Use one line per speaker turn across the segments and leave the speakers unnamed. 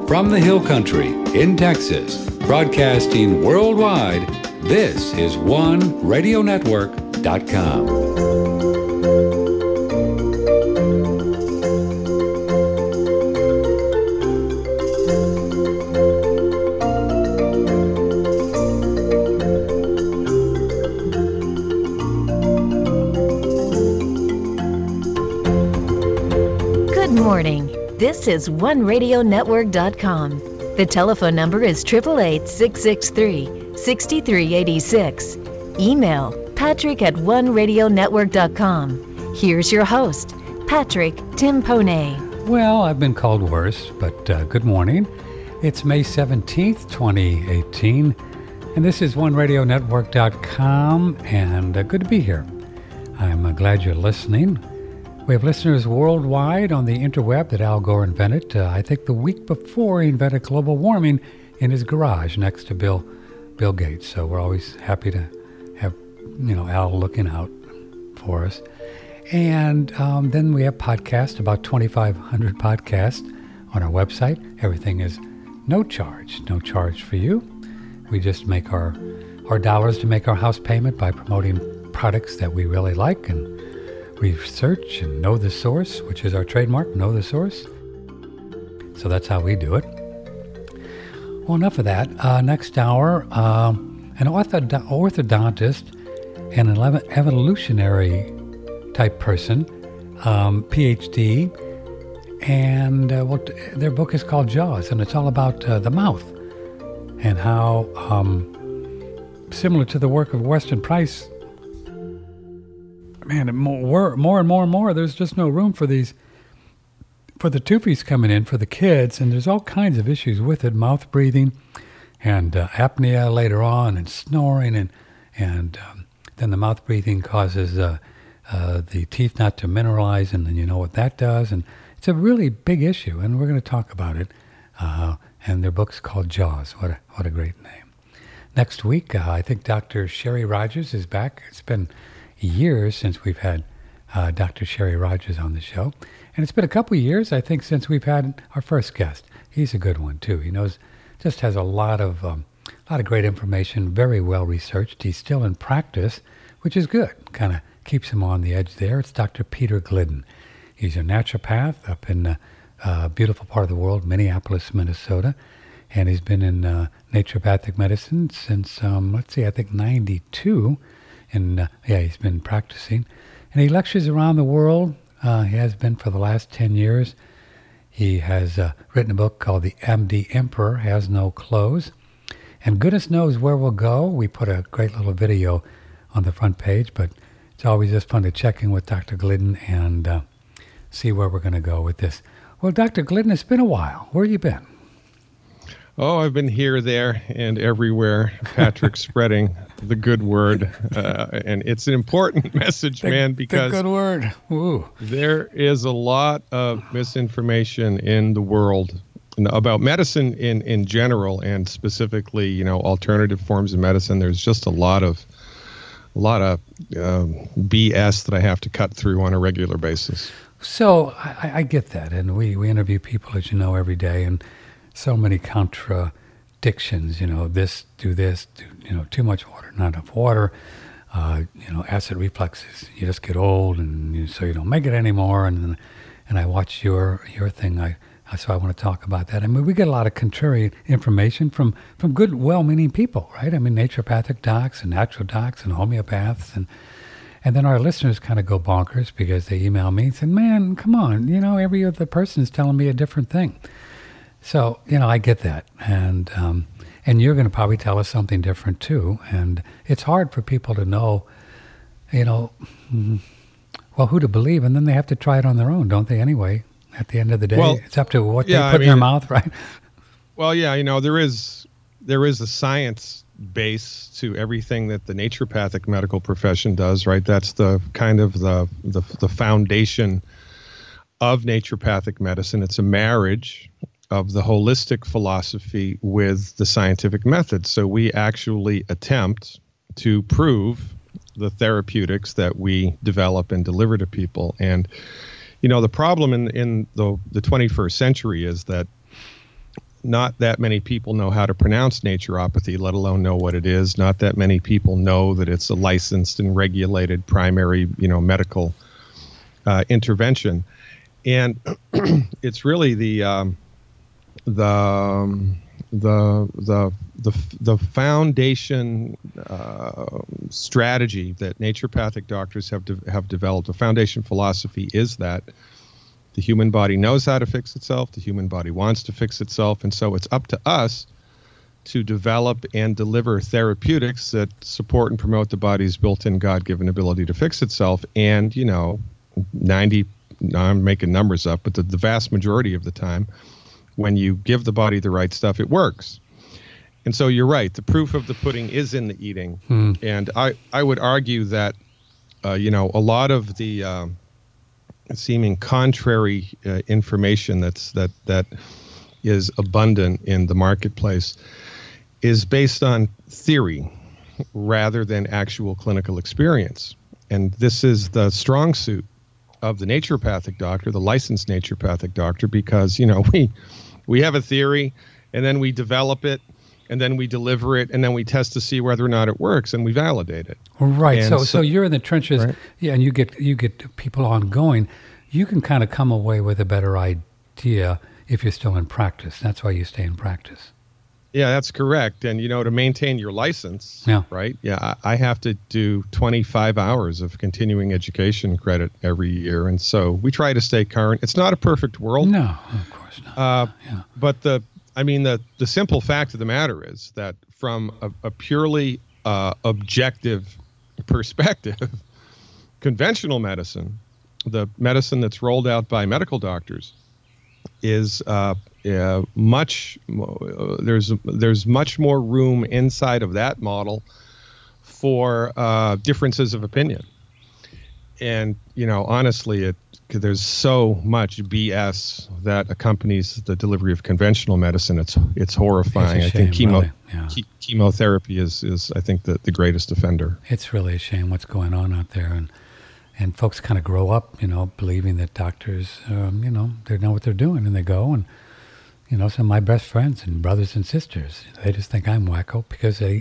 From the Hill Country in Texas, broadcasting worldwide, this is OneRadioNetwork.com.
This is OneRadioNetwork.com. The telephone number is 888-663-6386. Email patrick@OneRadioNetwork.com. Here's your host, Patrick Timpone.
Well, I've been called worse, but good morning. It's May 17th, 2018, and this is OneRadioNetwork.com, and good to be here. I'm glad you're listening. We have listeners worldwide on the interweb that Al Gore invented, I think the week before he invented global warming in his garage next to Bill Gates. So we're always happy to have, Al looking out for us. And then we have podcasts, about 2,500 podcasts on our website. Everything is no charge for you. We just make our dollars to make our house payment by promoting products that we really like and research and know the source, which is our trademark, know the source. So that's how we do it. Well, enough of that. Next hour, an orthodontist and an evolutionary type person, PhD, and their book is called Jaws, and it's all about the mouth and how, similar to the work of Weston Price, man, more and more. There's just no room for the toofies coming in for the kids, and there's all kinds of issues with it, mouth breathing, and apnea later on, and snoring, and then the mouth breathing causes the teeth not to mineralize, and then you know what that does, and it's a really big issue, and we're going to talk about it. And their book's called Jaws. What a great name. Next week, I think Dr. Sherry Rogers is back. It's been years since we've had Dr. Sherry Rogers on the show. And it's been a couple of years, I think, since we've had our first guest. He's a good one, too. He just has a lot of great information, very well researched. He's still in practice, which is good. Kind of keeps him on the edge there. It's Dr. Peter Glidden. He's a naturopath up in a beautiful part of the world, Minneapolis, Minnesota. And he's been in naturopathic medicine since, I think 92. And he's been practicing. And he lectures around the world. He has been for the last 10 years. He has written a book called The MD Emperor Has No Clothes. And goodness knows where we'll go. We put a great little video on the front page, but it's always just fun to check in with Dr. Glidden and see where we're going to go with this. Well, Dr. Glidden, it's been a while. Where have you been?
Oh, I've been here, there, and everywhere, Patrick, spreading the good word. And it's an important message, man, because
the good word. Ooh.
There is a lot of misinformation in the world about medicine in general, and specifically, alternative forms of medicine. There's just a lot of BS that I have to cut through on a regular basis.
So I get that, and we interview people, as you know, every day, and so many contradictions, this, do this, too much water, not enough water, acid reflexes, you just get old, and so you don't make it anymore, and I watch your thing, so I want to talk about that. I mean, we get a lot of contrary information from good, well-meaning people, right? I mean, naturopathic docs and natural docs and homeopaths, and then our listeners kind of go bonkers because they email me and say, man, come on, every other person is telling me a different thing. So, I get that. And you're going to probably tell us something different too. And it's hard for people to know, who to believe. And then they have to try it on their own, don't they, anyway? At the end of the day, it's up to what they put in their mouth, right?
Well, there is a science base to everything that the naturopathic medical profession does, right? That's the kind of the foundation of naturopathic medicine. It's a marriage of the holistic philosophy with the scientific method. So we actually attempt to prove the therapeutics that we develop and deliver to people. And, the problem in the 21st century is that not that many people know how to pronounce naturopathy, let alone know what it is. Not that many people know that it's a licensed and regulated primary, medical intervention. And it's really the foundation strategy that naturopathic doctors have developed. The foundation philosophy is that the human body knows how to fix itself. The human body wants to fix itself. And so it's up to us to develop and deliver therapeutics that support and promote the body's built-in God-given ability to fix itself. And, I'm making numbers up, but the vast majority of the time, when you give the body the right stuff, it works. And so you're right. The proof of the pudding is in the eating. And I would argue that, a lot of the seeming contrary information that is abundant in the marketplace is based on theory rather than actual clinical experience. And this is the strong suit of the naturopathic doctor, the licensed naturopathic doctor, because, we have a theory and then we develop it and then we deliver it and then we test to see whether or not it works and we validate it.
Right. So you're in the trenches, right? Yeah, and you get people ongoing. You can kind of come away with a better idea if you're still in practice. That's why you stay in practice.
Yeah, that's correct. And, to maintain your license, right? Yeah, I have to do 25 hours of continuing education credit every year. And so we try to stay current. It's not a perfect world.
No, of course not.
But the simple fact of the matter is that from a purely objective perspective, conventional medicine, the medicine that's rolled out by medical doctors, is much. There's much more room inside of that model for differences of opinion. And honestly, there's so much BS that accompanies the delivery of conventional medicine. It's horrifying.
It's a shame,
I think chemotherapy is I think the greatest offender.
It's really a shame what's going on out there, and folks kind of grow up, believing that doctors, they know what they're doing, and they go and, some of my best friends and brothers and sisters, they just think I'm wacko because they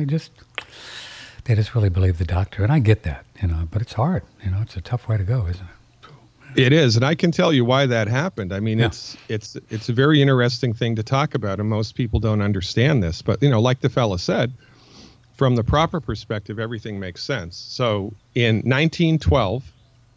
just really believe the doctor, and I get that, but it's hard, it's a tough way to go, isn't it?
It is, and I can tell you why that happened. I mean, it's a very interesting thing to talk about, and most people don't understand this. But like the fella said, from the proper perspective, everything makes sense. So in 1912,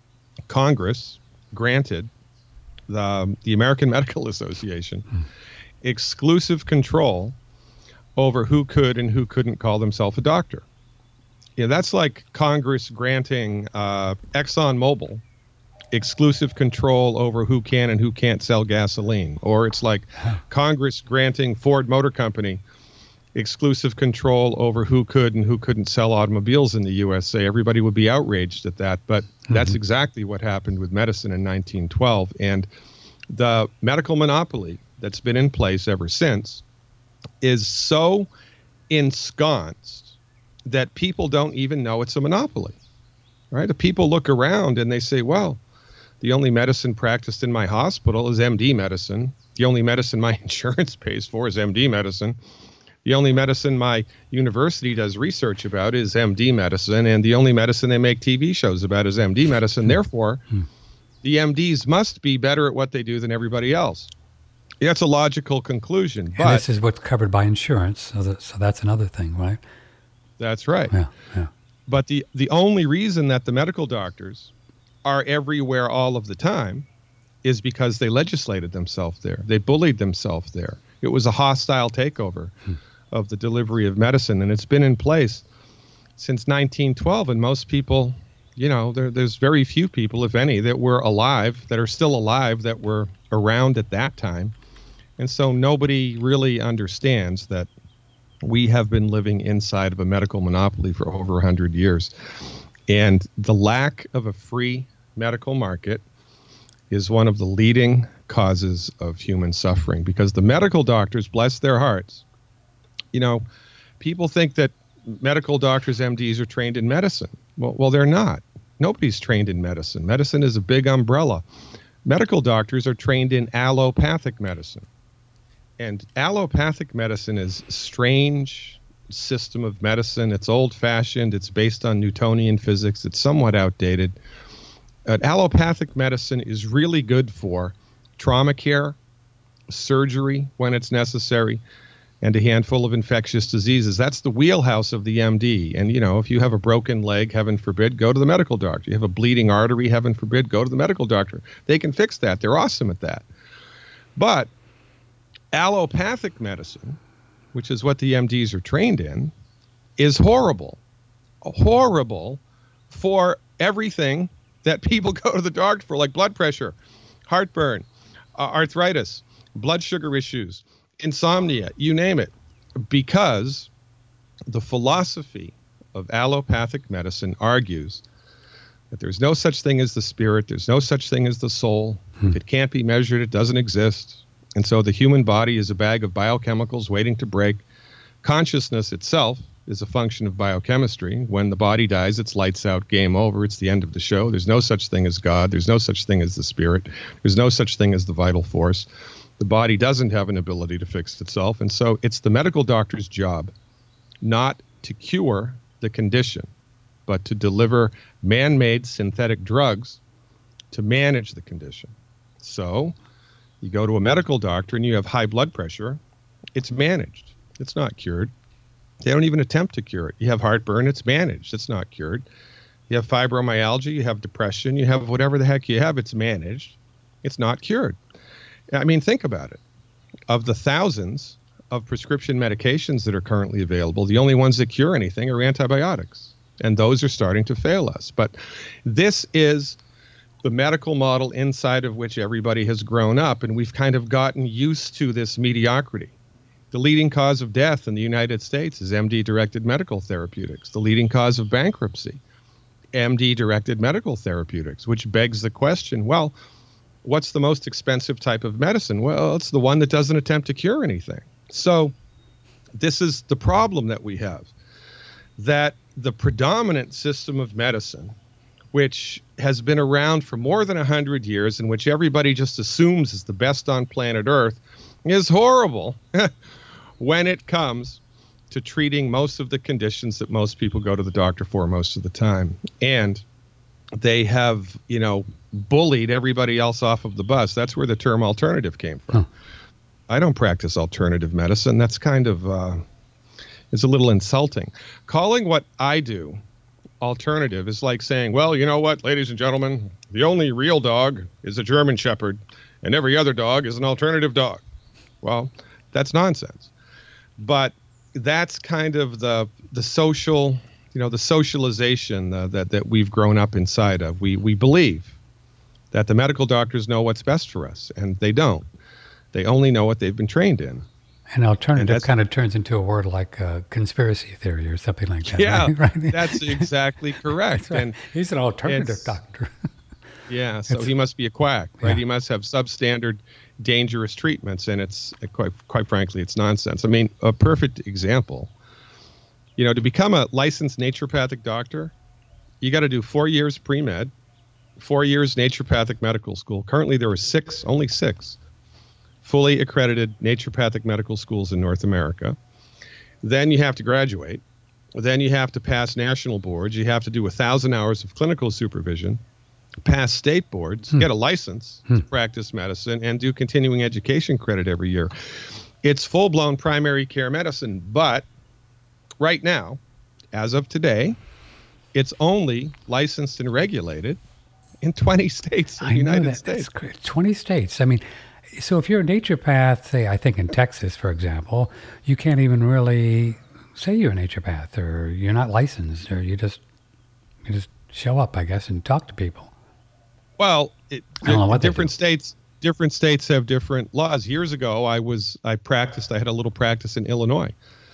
Congress granted the American Medical Association exclusive control over who could and who couldn't call themselves a doctor. That's like Congress granting ExxonMobil exclusive control over who can and who can't sell gasoline. Or it's like Congress granting Ford Motor Company exclusive control over who could and who couldn't sell automobiles in the USA. Everybody would be outraged at that, but that's exactly what happened with medicine in 1912. And the medical monopoly that's been in place ever since is so ensconced that people don't even know it's a monopoly, right? The people look around and they say, well, the only medicine practiced in my hospital is MD medicine. The only medicine my insurance pays for is MD medicine. The only medicine my university does research about is MD medicine, and the only medicine they make TV shows about is MD medicine. Therefore, the MDs must be better at what they do than everybody else. That's a logical conclusion.
And this is what's covered by insurance, so that's another thing, right?
That's right.
Yeah.
But the only reason that the medical doctors are everywhere all of the time is because they legislated themselves there. They bullied themselves there. It was a hostile takeover of the delivery of medicine, and it's been in place since 1912. And most people, there's very few people, if any, that were alive, that are still alive, that were around at that time. And so nobody really understands that we have been living inside of a medical monopoly for over 100 years. And the lack of a free medical market is one of the leading causes of human suffering, because the medical doctors, bless their hearts, people think that medical doctors, MDs, are trained in medicine. Well, they're not. Nobody's trained in medicine. Medicine is a big umbrella. Medical doctors are trained in allopathic medicine. And allopathic medicine is a strange system of medicine. It's old-fashioned. It's based on Newtonian physics. It's somewhat outdated. Allopathic medicine is really good for trauma care, surgery when it's necessary, and a handful of infectious diseases. That's the wheelhouse of the MD. And, if you have a broken leg, heaven forbid, go to the medical doctor. You have a bleeding artery, heaven forbid, go to the medical doctor. They can fix that. They're awesome at that. But allopathic medicine, which is what the MDs are trained in, is horrible for everything that people go to the doctor for, like blood pressure, heartburn, arthritis, blood sugar issues, insomnia, you name it, because the philosophy of allopathic medicine argues that there's no such thing as the spirit, there's no such thing as the soul. If it can't be measured, it doesn't exist. And so the human body is a bag of biochemicals waiting to break. Consciousness itself is a function of biochemistry. When the body dies, it's lights out, game over. It's the end of the show. There's no such thing as God. There's no such thing as the spirit. There's no such thing as the vital force. The body doesn't have an ability to fix itself. And so it's the medical doctor's job not to cure the condition, but to deliver man-made synthetic drugs to manage the condition. So you go to a medical doctor and you have high blood pressure, it's managed. It's not cured. They don't even attempt to cure it. You have heartburn, it's managed. It's not cured. You have fibromyalgia, you have depression, you have whatever the heck you have, it's managed. It's not cured. I mean, think about it. Of the thousands of prescription medications that are currently available, the only ones that cure anything are antibiotics. And those are starting to fail us. But this is the medical model inside of which everybody has grown up, and we've kind of gotten used to this mediocrity. The leading cause of death in the United States is MD-directed medical therapeutics. The leading cause of bankruptcy, MD-directed medical therapeutics, which begs the question, well, what's the most expensive type of medicine? Well, it's the one that doesn't attempt to cure anything. So this is the problem that we have, that the predominant system of medicine, which has been around for more than 100 years, and which everybody just assumes is the best on planet Earth, is horrible when it comes to treating most of the conditions that most people go to the doctor for most of the time. And they have, bullied everybody else off of the bus. That's where the term alternative came from. I don't practice alternative medicine. That's kind of, is a little insulting. Calling what I do alternative is like saying, well, you know what, ladies and gentlemen, the only real dog is a German Shepherd, and every other dog is an alternative dog. Well, that's nonsense. But that's kind of the social, the socialization that we've grown up inside of. We believe that the medical doctors know what's best for us, and they don't. They only know what they've been trained in.
And alternative kind of turns into a word like conspiracy theory or something like that.
Yeah,
right?
That's exactly correct.
Right.
And
he's an alternative doctor.
Yeah, so he must be a quack, right?
Yeah.
He must have substandard, dangerous treatments, and it's quite frankly, it's nonsense. I mean, a perfect example. To become a licensed naturopathic doctor, you got to do 4 years pre-med, 4 years naturopathic medical school. Currently, there are only six fully accredited naturopathic medical schools in North America. Then you have to graduate. Then you have to pass national boards. You have to do 1,000 hours of clinical supervision, pass state boards, get a license to practice medicine, and do continuing education credit every year. It's full-blown primary care medicine, but right now, as of today, it's only licensed and regulated in 20 states in the United States.
That's great. 20 states. I mean, so if you're a naturopath, say, I think in Texas, for example, you can't even really say you're a naturopath, or you're not licensed, or you just show up, I guess, and talk to people.
Well,
I don't know what
different states have different laws. Years ago, I had a little practice in Illinois.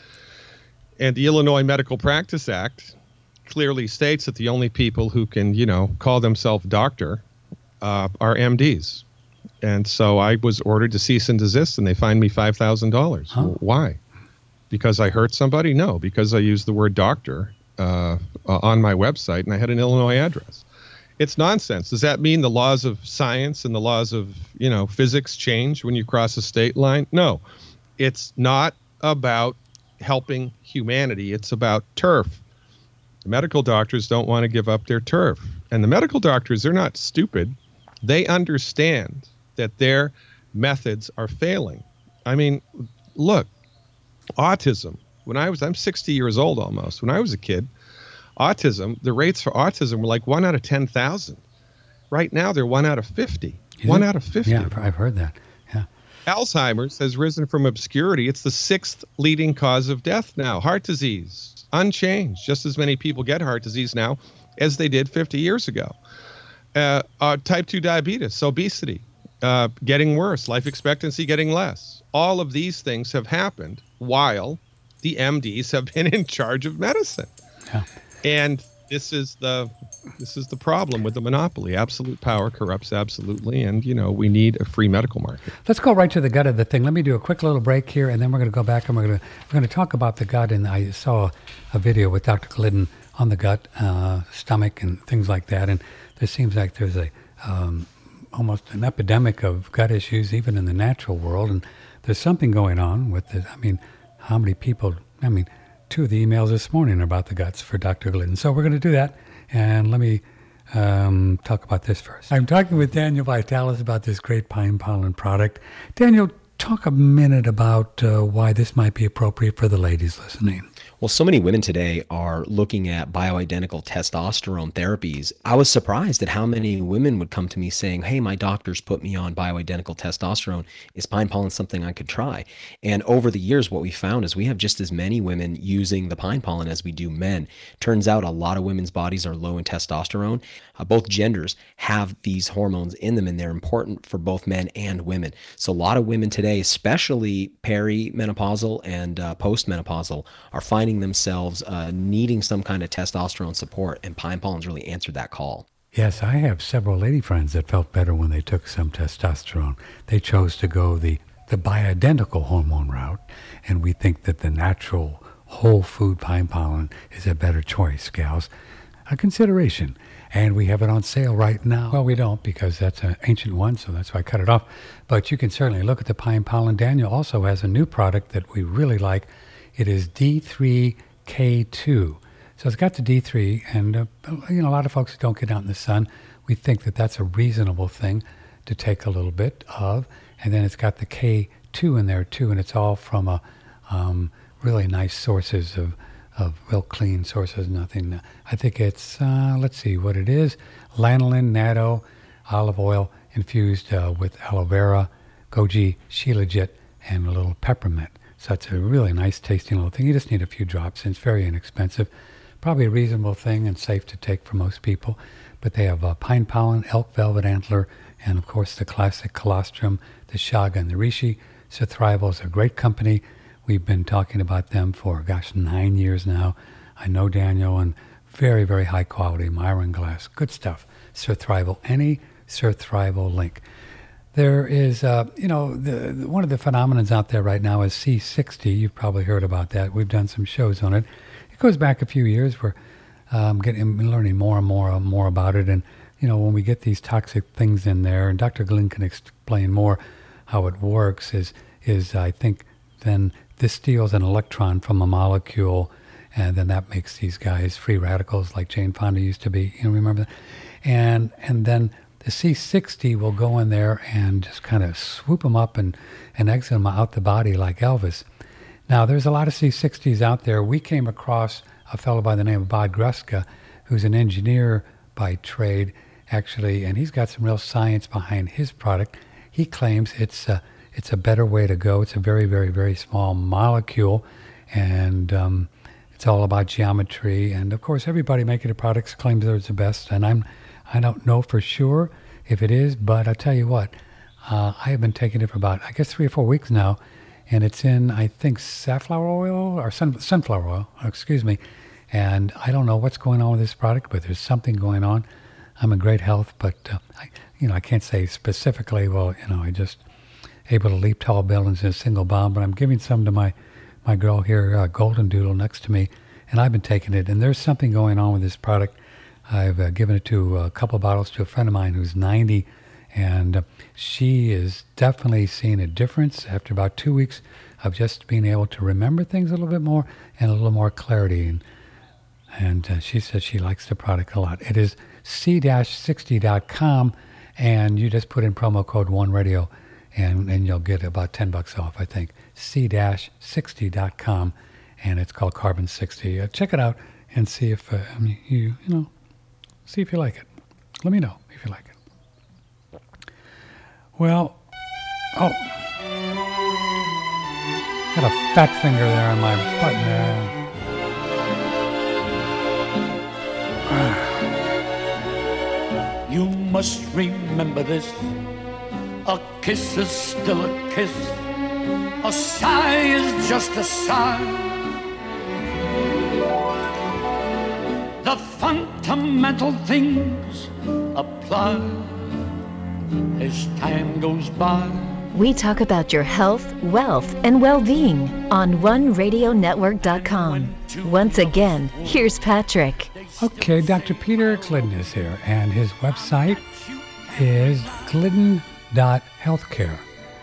And the Illinois Medical Practice Act clearly states that the only people who can, call themselves doctor are MDs. And so I was ordered to cease and desist, and they fined me $5,000.
Huh?
Why? Because I hurt somebody? No, because I used the word doctor on my website, and I had an Illinois address. It's nonsense. Does that mean the laws of science and the laws of, physics change when you cross a state line? No. It's not about helping humanity. It's about turf. The medical doctors don't want to give up their turf. And the medical doctors, they're not stupid. They understand that their methods are failing. I mean, look, autism. I'm 60 years old almost. When I was a kid, the rates for autism were like 1 out of 10,000. Right now, they're 1 out of 50. One out of 50.
Yeah, I've heard that. Yeah.
Alzheimer's has risen from obscurity. It's the 6th leading cause of death now. Heart disease, unchanged. Just as many people get heart disease now as they did 50 years ago. Type 2 diabetes, obesity, getting worse, life expectancy getting less. All of these things have happened while the MDs have been in charge of medicine.
Yeah.
And this is the problem with the monopoly. Absolute power corrupts absolutely, and we need a free medical market.
Let's go right to the gut of the thing. Let me do a quick little break here, and then we're going to go back and we're going to talk about the gut. And I saw a video with Dr. Glidden on the gut, stomach, and things like that. And there seems like there's almost an epidemic of gut issues, even in the natural world. And there's something going on with it. I mean, how many people? 2 of the emails this morning are about the guts for Dr. Glidden. So we're going to do that. And let me talk about this first. I'm talking with Daniel Vitalis about this great pine pollen product. Daniel, talk a minute about why this might be appropriate for the ladies listening.
Well, so many women today are looking at bioidentical testosterone therapies. I was surprised at how many women would come to me saying, hey, my doctor's put me on bioidentical testosterone. Is pine pollen something I could try? And over the years, what we found is we have just as many women using the pine pollen as we do men. Turns out a lot of women's bodies are low in testosterone. Both genders have these hormones in them, and they're important for both men and women. So a lot of women today, especially perimenopausal and postmenopausal, are finding themselves needing some kind of testosterone support, and pine pollen's really answered that call.
Yes, I have several lady friends that felt better when they took some testosterone. They chose to go the bioidentical hormone route, and we think that the natural whole food pine pollen is a better choice, gals. A consideration. And we have it on sale right now. Well, we don't, because that's an ancient one, so that's why I cut it off. But you can certainly look at the pine pollen. Daniel also has a new product that we really like. It is D3K2. So it's got the D3, and a lot of folks who don't get out in the sun, we think that that's a reasonable thing to take a little bit of. And then it's got the K2 in there too, and it's all from a really nice sources of real clean sources. Nothing. I think it's let's see what it is: lanolin, natto, olive oil infused with aloe vera, goji, shilajit, and a little peppermint. So it's a really nice tasting little thing. You just need a few drops, and it's very inexpensive. Probably a reasonable thing and safe to take for most people. But they have pine pollen, elk velvet antler, and of course the classic colostrum, the chaga, and the reishi. Surthrival is a great company. We've been talking about them for, 9 years now. I know Daniel, and very, very high quality Myron glass. Good stuff. Surthrival, any Surthrival link. There is, one of the phenomenons out there right now is C60. You've probably heard about that. We've done some shows on it. It goes back a few years. We're learning more and more about it. And, when we get these toxic things in there, and Dr. Glynn can explain more how it works, is I think then this steals an electron from a molecule, and then that makes these guys free radicals like Jane Fonda used to be. Remember that? And then the C60 will go in there and just kind of swoop them up and exit them out the body like Elvis. Now, there's a lot of C60s out there. We came across a fellow by the name of Bob Greska, who's an engineer by trade, actually, and he's got some real science behind his product. He claims it's a better way to go. It's a very, very, very small molecule, and it's all about geometry. And of course, everybody making the products claims they're the best, and I don't know for sure if it is, but I'll tell you what, I have been taking it for about, 3 or 4 weeks now, and it's in, I think, safflower oil or sunflower oil, and I don't know what's going on with this product, but there's something going on. I'm in great health, but I can't say specifically, I just able to leap tall buildings in a single bound, but I'm giving some to my girl here, Golden Doodle, next to me, and I've been taking it, and there's something going on with this product. I've given it to a couple of bottles to a friend of mine who's 90, and she is definitely seeing a difference. After about 2 weeks of just being able to remember things a little bit more and a little more clarity. And she says she likes the product a lot. It is c-60.com, and you just put in promo code OneRadio, and you'll get about $10 off, I think. c-60.com, and it's called Carbon 60. Check it out and see if see if you like it. Let me know if you like it. Well, had a fat finger there on my button there.
You must remember this. A kiss is still a kiss. A sigh is just a sigh. The fundamental things apply as time goes by.
We talk about your health, wealth, and well-being on OneRadioNetwork.com. Once again, here's Patrick.
Okay, Dr. Peter Glidden is here, and his website is glidden.healthcare.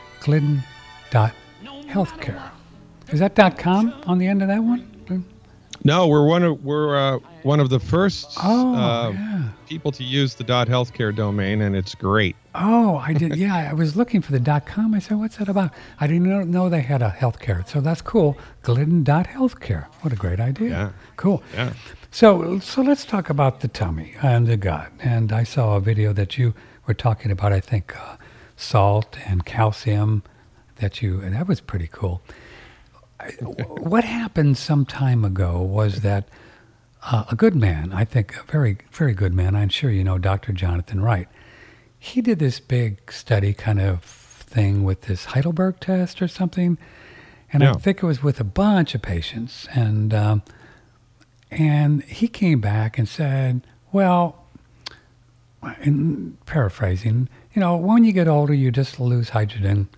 Glidden.healthcare. Is that .com on the end of that one?
No, we're one of the first people to use the .healthcare domain, and it's great.
Oh, I did. Yeah, I was looking for the .com. I said, what's that about? I didn't know they had a healthcare, so that's cool. Glidden.healthcare. What a great idea.
Yeah.
Cool.
Yeah.
So let's talk about the tummy and the gut. And I saw a video that you were talking about, I think, salt and calcium, and that was pretty cool. What happened some time ago was that a good man, I think a very, very good man, I'm sure you know Dr. Jonathan Wright, he did this big study kind of thing with this Heidelberg test or something, and I think it was with a bunch of patients, and he came back and said, well, in paraphrasing, when you get older, you just lose hydrogen,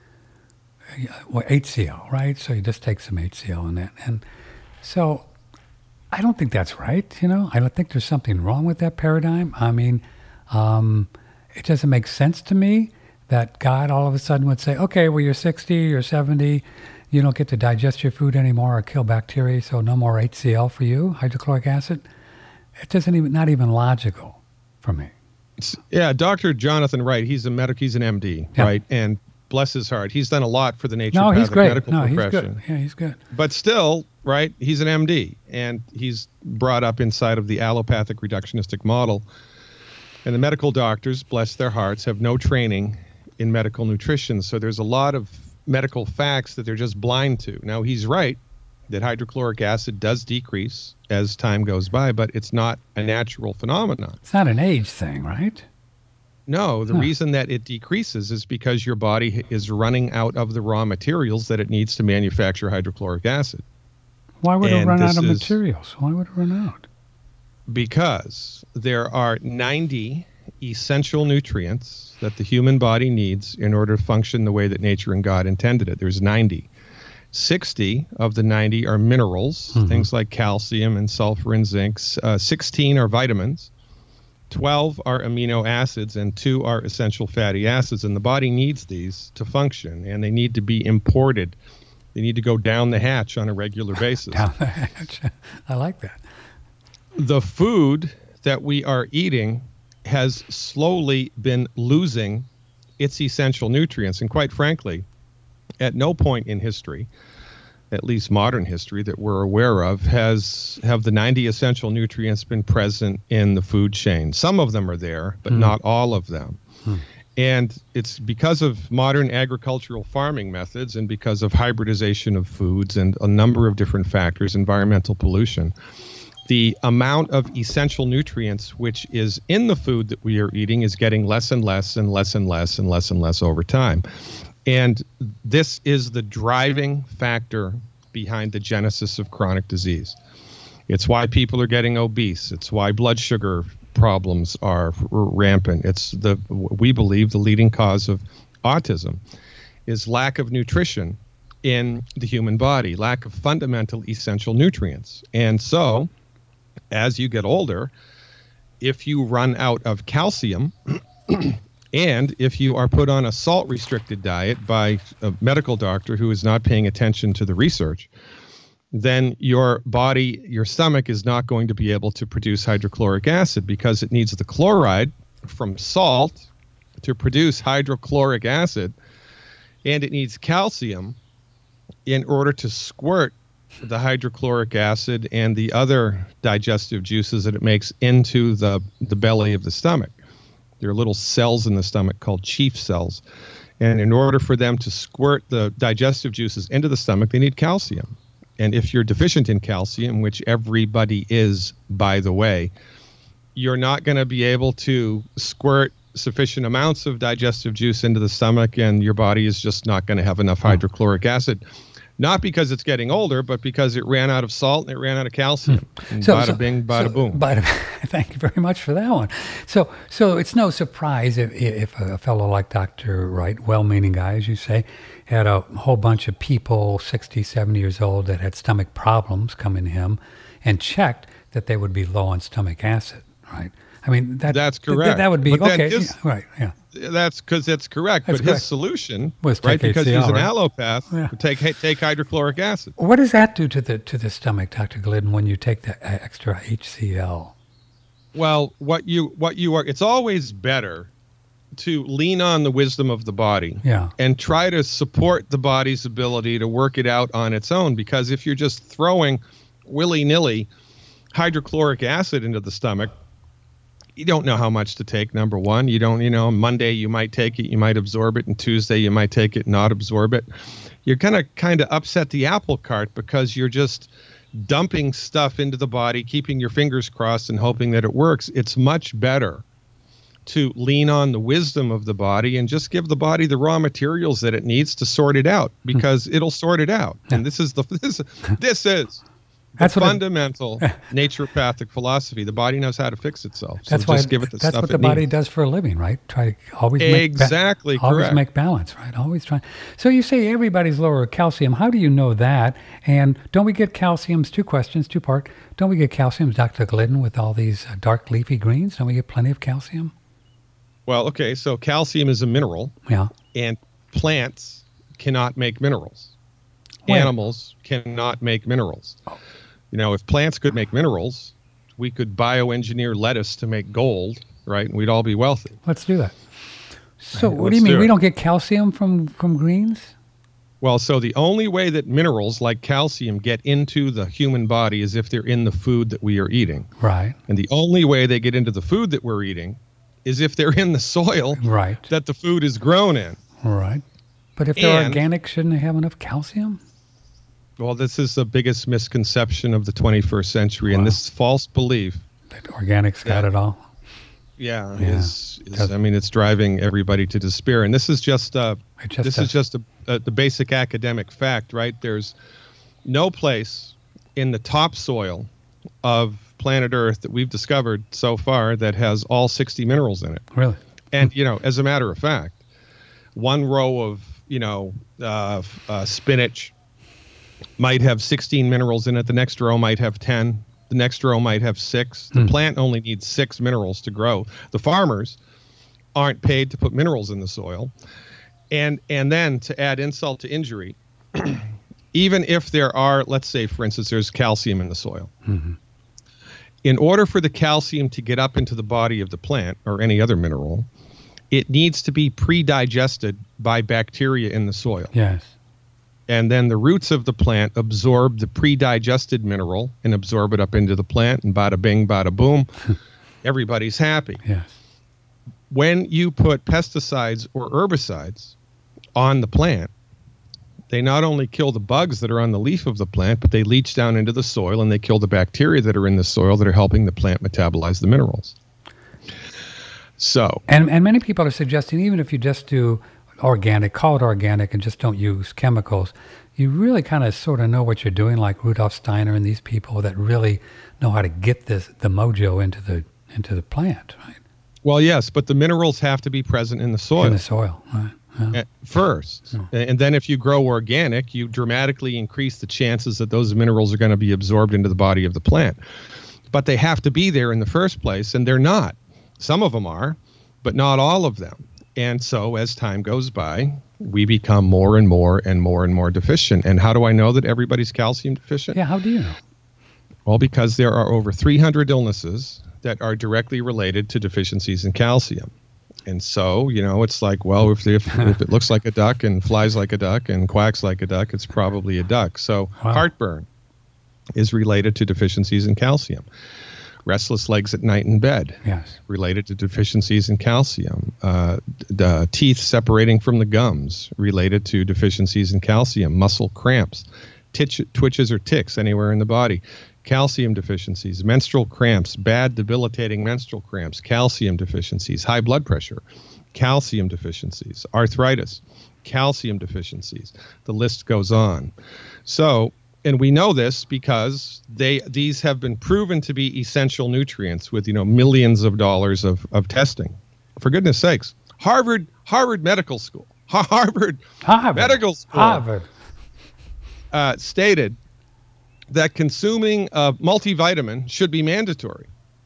HCl, right? So you just take some HCl in that. And so I don't think that's right, I don't think there's something wrong with that paradigm. I mean, it doesn't make sense to me that God all of a sudden would say, okay, well, you're 60 or 70, you don't get to digest your food anymore or kill bacteria, so no more HCl for you, hydrochloric acid. It doesn't not even logical for me.
Yeah, Dr. Jonathan Wright, he's an MD, right? And bless his heart, he's done a lot for the naturopathic medical profession.
He's good. Yeah, he's good.
But still, right, he's an MD, and he's brought up inside of the allopathic reductionistic model. And the medical doctors, bless their hearts, have no training in medical nutrition. So there's a lot of medical facts that they're just blind to. Now, he's right that hydrochloric acid does decrease as time goes by, but it's not a natural phenomenon.
It's not an age thing, right?
No, the reason that it decreases is because your body is running out of the raw materials that it needs to manufacture hydrochloric acid.
Why would it run out of materials? Why would it run out?
Because there are 90 essential nutrients that the human body needs in order to function the way that nature and God intended it. There's 90. 60 of the 90 are minerals, things like calcium and sulfur and zinc. 16 are vitamins. 12 are amino acids, and 2 are essential fatty acids. And the body needs these to function, and they need to be imported. They need to go down the hatch on a regular basis.
Down the hatch. I like that.
The food that we are eating has slowly been losing its essential nutrients. And quite frankly, at no point in history, at least modern history that we're aware of, have the 90 essential nutrients been present in the food chain. Some of them are there, but not all of them. And it's because of modern agricultural farming methods and because of hybridization of foods and a number of different factors, environmental pollution, the amount of essential nutrients which is in the food that we are eating is getting less and less and less and less and less and less over time. And this is the driving factor behind the genesis of chronic disease. It's why people are getting obese. It's why blood sugar problems are rampant. We believe the leading cause of autism is lack of nutrition in the human body, lack of fundamental essential nutrients. And so, as you get older, if you run out of calcium, And if you are put on a salt-restricted diet by a medical doctor who is not paying attention to the research, then your body, your stomach is not going to be able to produce hydrochloric acid because it needs the chloride from salt to produce hydrochloric acid, and it needs calcium in order to squirt the hydrochloric acid and the other digestive juices that it makes into the belly of the stomach. There are little cells in the stomach called chief cells. And in order for them to squirt the digestive juices into the stomach, they need calcium. And if you're deficient in calcium, which everybody is, by the way, you're not going to be able to squirt sufficient amounts of digestive juice into the stomach, and your body is just not going to have enough hydrochloric acid. Not because it's getting older, but because it ran out of salt and it ran out of calcium. And bada bing, bada boom.
Thank you very much for that one. So it's no surprise if a fellow like Dr. Wright, well-meaning guy, as you say, had a whole bunch of people, 60, 70 years old, that had stomach problems come in him and checked that they would be low on stomach acid, right? I mean,
that's correct.
That would be,
but
okay, right, yeah.
That's because that's correct.
That's
but
correct.
His solution,
was
right, because
HCl,
he's an
right?
allopath, would take hydrochloric acid.
What does that do to the stomach, Dr. Glidden, when you take the extra HCl?
Well, what you are, it's always better to lean on the wisdom of the body, and try to support the body's ability to work it out on its own. Because if you're just throwing willy-nilly hydrochloric acid into the stomach, you don't know how much to take, number one. You don't, Monday you might take it, you might absorb it, and Tuesday you might take it and not absorb it. You're going to kind of upset the apple cart because you're just dumping stuff into the body, keeping your fingers crossed and hoping that it works. It's much better to lean on the wisdom of the body and just give the body the raw materials that it needs to sort it out, because it'll sort it out. And this is That's fundamental naturopathic philosophy. The body knows how to fix itself. So
that's why
just give it the
that's
stuff
what the body does for a living, right? Try to always
correct.
make balance, right? Always try. So you say everybody's lower calcium. How do you know that? And don't we get calciums? Two questions, two-part. Don't we get calciums, Dr. Glidden, with all these dark leafy greens? Don't we get plenty of calcium?
Well, okay. So calcium is a mineral.
Yeah.
And plants cannot make minerals.
Wait.
Animals cannot make minerals. Oh. If plants could make minerals, we could bioengineer lettuce to make gold, right? And we'd all be wealthy.
Let's do that. So what do you mean? We don't get calcium from greens?
Well, so the only way that minerals like calcium get into the human body is if they're in the food that we are eating.
Right.
And the only way they get into the food that we're eating is if they're in the soil that the food is grown in.
Right. But if they're organic, shouldn't they have enough calcium? Well,
this is the biggest misconception of the 21st century, and this false belief
that organics got it all.
Yeah. It's driving everybody to despair, and this is just the basic academic fact, right? There's no place in the topsoil of planet Earth that we've discovered so far that has all 60 minerals in it.
Really?
And as a matter of fact, one row of spinach might have 16 minerals in it. The next row might have 10. The next row might have 6. The plant only needs 6 minerals to grow. The farmers aren't paid to put minerals in the soil. And then to add insult to injury, even if there are, let's say, for instance, there's calcium in the soil. Mm-hmm. In order for the calcium to get up into the body of the plant or any other mineral, it needs to be pre-digested by bacteria in the soil.
Yes.
And then the roots of the plant absorb the pre-digested mineral and absorb it up into the plant, and bada bing, bada boom, everybody's happy.
Yes.
When you put pesticides or herbicides on the plant, they not only kill the bugs that are on the leaf of the plant, but they leach down into the soil and they kill the bacteria that are in the soil that are helping the plant metabolize the minerals. So,
and many people are suggesting, even if you just do organic, call it organic, and just don't use chemicals, you really kind of sort of know what you're doing, like Rudolf Steiner and these people that really know how to get the mojo into the plant, right?
Well, yes, but the minerals have to be present in the soil.
In the soil, right. Yeah.
First. Yeah. And then if you grow organic, you dramatically increase the chances that those minerals are going to be absorbed into the body of the plant. But they have to be there in the first place, and they're not. Some of them are, but not all of them. And so as time goes by, we become more and more and more and more deficient. And how do I know that everybody's calcium deficient?
Yeah, how do you know?
Well, because there are over 300 illnesses that are directly related to deficiencies in calcium. And so, it's like, well, if it looks like a duck and flies like a duck and quacks like a duck, it's probably a duck. So heartburn is related to deficiencies in calcium. Restless legs at night in bed,
yes, related
to deficiencies in calcium. The teeth separating from the gums, related to deficiencies in calcium. Muscle cramps, twitches or tics anywhere in the body. Calcium deficiencies, menstrual cramps, bad debilitating menstrual cramps, calcium deficiencies, high blood pressure, calcium deficiencies, arthritis, calcium deficiencies. The list goes on. So, and we know this because these have been proven to be essential nutrients with, millions of dollars of testing. For goodness sakes, Harvard Medical School, Harvard Medical School stated that consuming a multivitamin should be mandatory.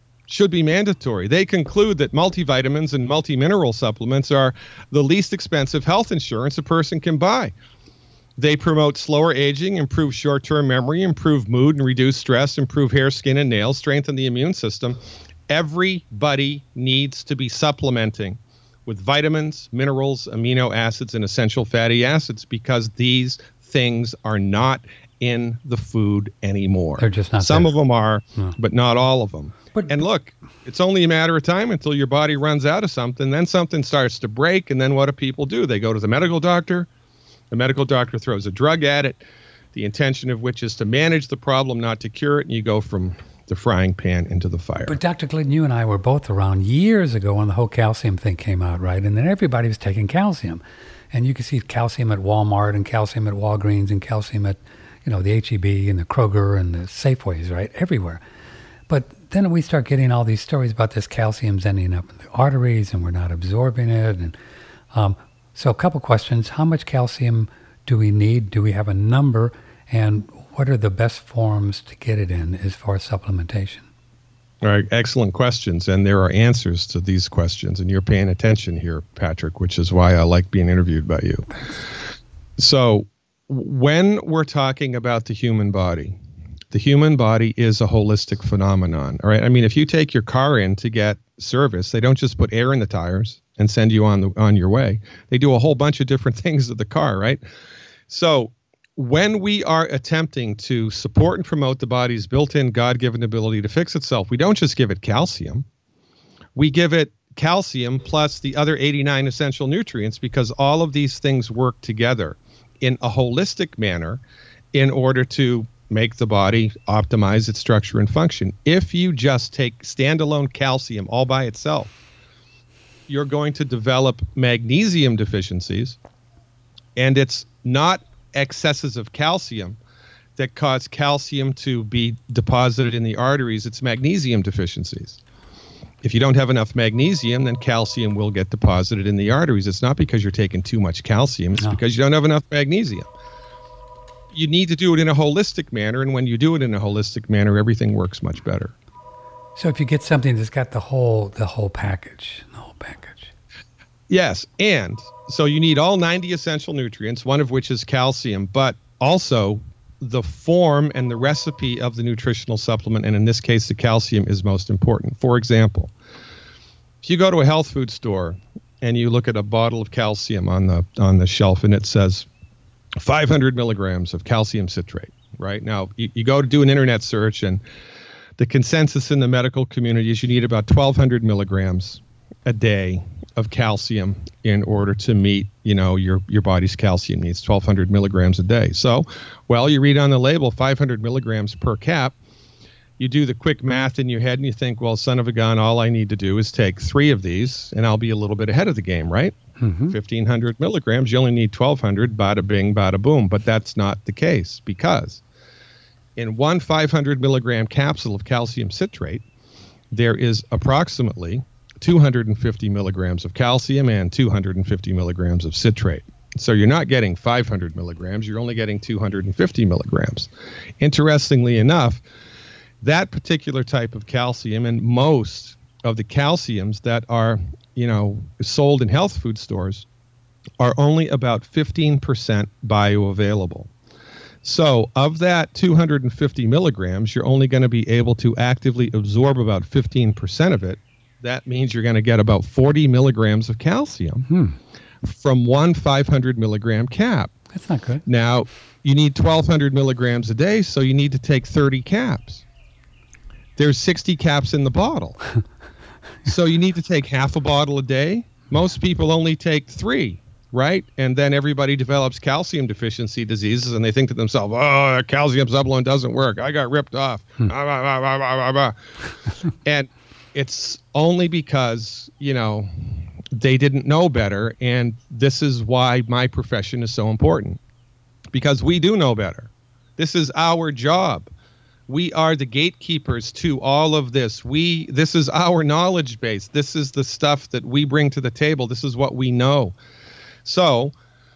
They conclude that multivitamins and multimineral supplements are the least expensive health insurance a person can buy. They promote slower aging, improve short-term memory, improve mood and reduce stress, improve hair, skin, and nails, strengthen the immune system. Everybody needs to be supplementing with vitamins, minerals, amino acids, and essential fatty acids because these things are not in the food anymore.
They're just not
Some
there.
of them are, but not all of them. And look, it's only a matter of time until your body runs out of something. Then something starts to break, and then what do people do? They go to the medical doctor. The medical doctor throws a drug at it, the intention of which is to manage the problem, not to cure it, and you go from the frying pan into the fire.
But Dr. Glidden, you and I were both around years ago when the whole calcium thing came out, right? And then everybody was taking calcium. And you could see calcium at Walmart and calcium at Walgreens and calcium at, the H-E-B and the Kroger and the Safeways, right? Everywhere. But then we start getting all these stories about this calcium's ending up in the arteries and we're not absorbing it. And so a couple questions. How much calcium do we need? Do we have a number? And what are the best forms to get it in as far as supplementation?
All right, excellent questions. And there are answers to these questions. And you're paying attention here, Patrick, which is why I like being interviewed by you. So when we're talking about the human body is a holistic phenomenon. All right. I mean, if you take your car in to get service, they don't just put air in the tires and send you on your way. They do a whole bunch of different things to the car, right? So when we are attempting to support and promote the body's built-in God-given ability to fix itself, we don't just give it calcium. We give it calcium plus the other 89 essential nutrients because all of these things work together in a holistic manner in order to make the body optimize its structure and function. If you just take standalone calcium all by itself, you're going to develop magnesium deficiencies, and it's not excesses of calcium that cause calcium to be deposited in the arteries. It's magnesium deficiencies. If you don't have enough magnesium, then calcium will get deposited in the arteries. It's not because you're taking too much calcium. It's because you don't have enough magnesium. You need to do it in a holistic manner, and when you do it in a holistic manner, everything works much better.
So if you get something that's got the whole package.
Yes, and so you need all 90 essential nutrients, one of which is calcium, but also the form and the recipe of the nutritional supplement, and in this case, the calcium is most important. For example, if you go to a health food store and you look at a bottle of calcium on the shelf and it says 500 milligrams of calcium citrate, right? Now, you go to do an internet search, and the consensus in the medical community is you need about 1,200 milligrams a day of calcium in order to meet, your body's calcium needs, 1,200 milligrams a day. So, well, you read on the label 500 milligrams per cap. You do the quick math in your head and you think, well, son of a gun, all I need to do is take 3 of these and I'll be a little bit ahead of the game, right? 1,500 milligrams, you only need 1,200, bada bing, bada boom. But that's not the case because in one 500 milligram capsule of calcium citrate, there is approximately 250 milligrams of calcium and 250 milligrams of citrate. So you're not getting 500 milligrams, you're only getting 250 milligrams. Interestingly enough, that particular type of calcium and most of the calciums that are sold in health food stores are only about 15% bioavailable. So of that 250 milligrams, you're only going to be able to actively absorb about 15% of it. That means you're going to get about 40 milligrams of calcium from one 500 milligram cap.
That's not good.
Now, you need 1,200 milligrams a day, so you need to take 30 caps. There's 60 caps in the bottle. So you need to take half a bottle a day. Most people only take 3. Right? And then everybody develops calcium deficiency diseases, and they think to themselves, oh, calcium supplement doesn't work. I got ripped off. And it's only because, they didn't know better. And this is why my profession is so important, because we do know better. This is our job. We are the gatekeepers to all of this. This is our knowledge base. This is the stuff that we bring to the table. This is what we know. So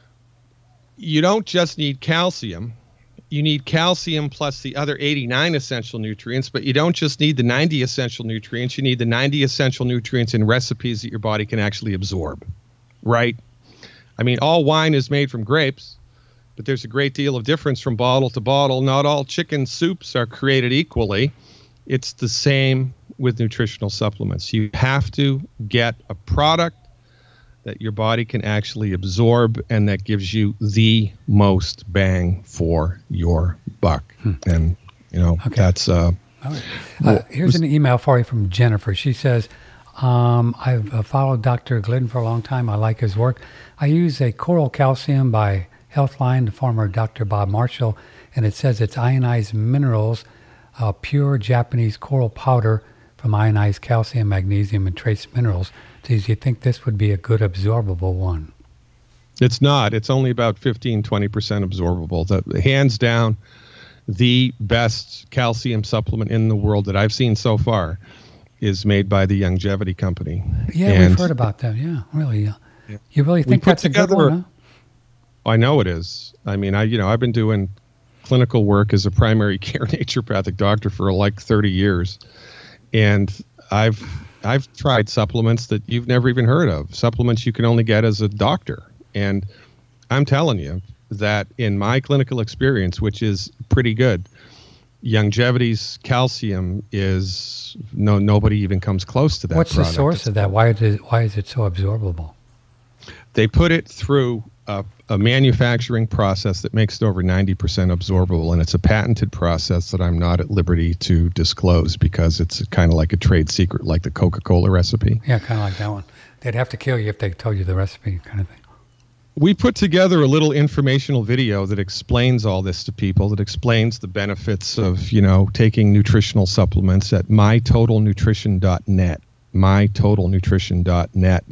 you don't just need calcium. You need calcium plus the other 89 essential nutrients, but you don't just need the 90 essential nutrients. You need the 90 essential nutrients in recipes that your body can actually absorb, right? I mean, all wine is made from grapes, but there's a great deal of difference from bottle to bottle. Not all chicken soups are created equally. It's the same with nutritional supplements. You have to get a product that your body can actually absorb and that gives you the most bang for your buck. And, that's...
All right. Here's an email for you from Jennifer. She says, I've followed Dr. Glidden for a long time. I like his work. I use a Coral Calcium by Healthline, the former Dr. Bob Marshall, and it says it's ionized minerals, pure Japanese coral powder from ionized calcium, magnesium, and trace minerals. Do you think this would be a good absorbable one?
It's not. It's only about 15, 20% absorbable. The hands down, the best calcium supplement in the world that I've seen so far is made by the Youngevity Company.
Yeah, we've heard about that. Yeah, really. Yeah. You really think that's a good one, huh?
I know it is. I mean, I've been doing clinical work as a primary care naturopathic doctor for like 30 years. And I've tried supplements that you've never even heard of, supplements you can only get as a doctor. And I'm telling you that in my clinical experience, which is pretty good, Youngevity's calcium is nobody even comes close to that.
What's the source of that? Why is it so absorbable?
They put it through a manufacturing process that makes it over 90% absorbable, and it's a patented process that I'm not at liberty to disclose because it's kind of like a trade secret, like the Coca-Cola recipe.
Yeah, kind of like that one. They'd have to kill you if they told you the recipe, kind of thing.
We put together a little informational video that explains all this to people, that explains the benefits of, taking nutritional supplements at mytotalnutrition.net, mytotalnutrition.net.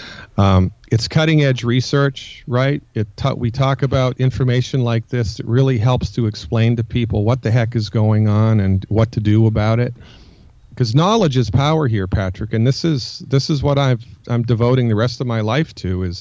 It's cutting edge research, right? We talk about information like this. It really helps to explain to people what the heck is going on and what to do about it. Because knowledge is power here, Patrick. And this is what I'm devoting the rest of my life to is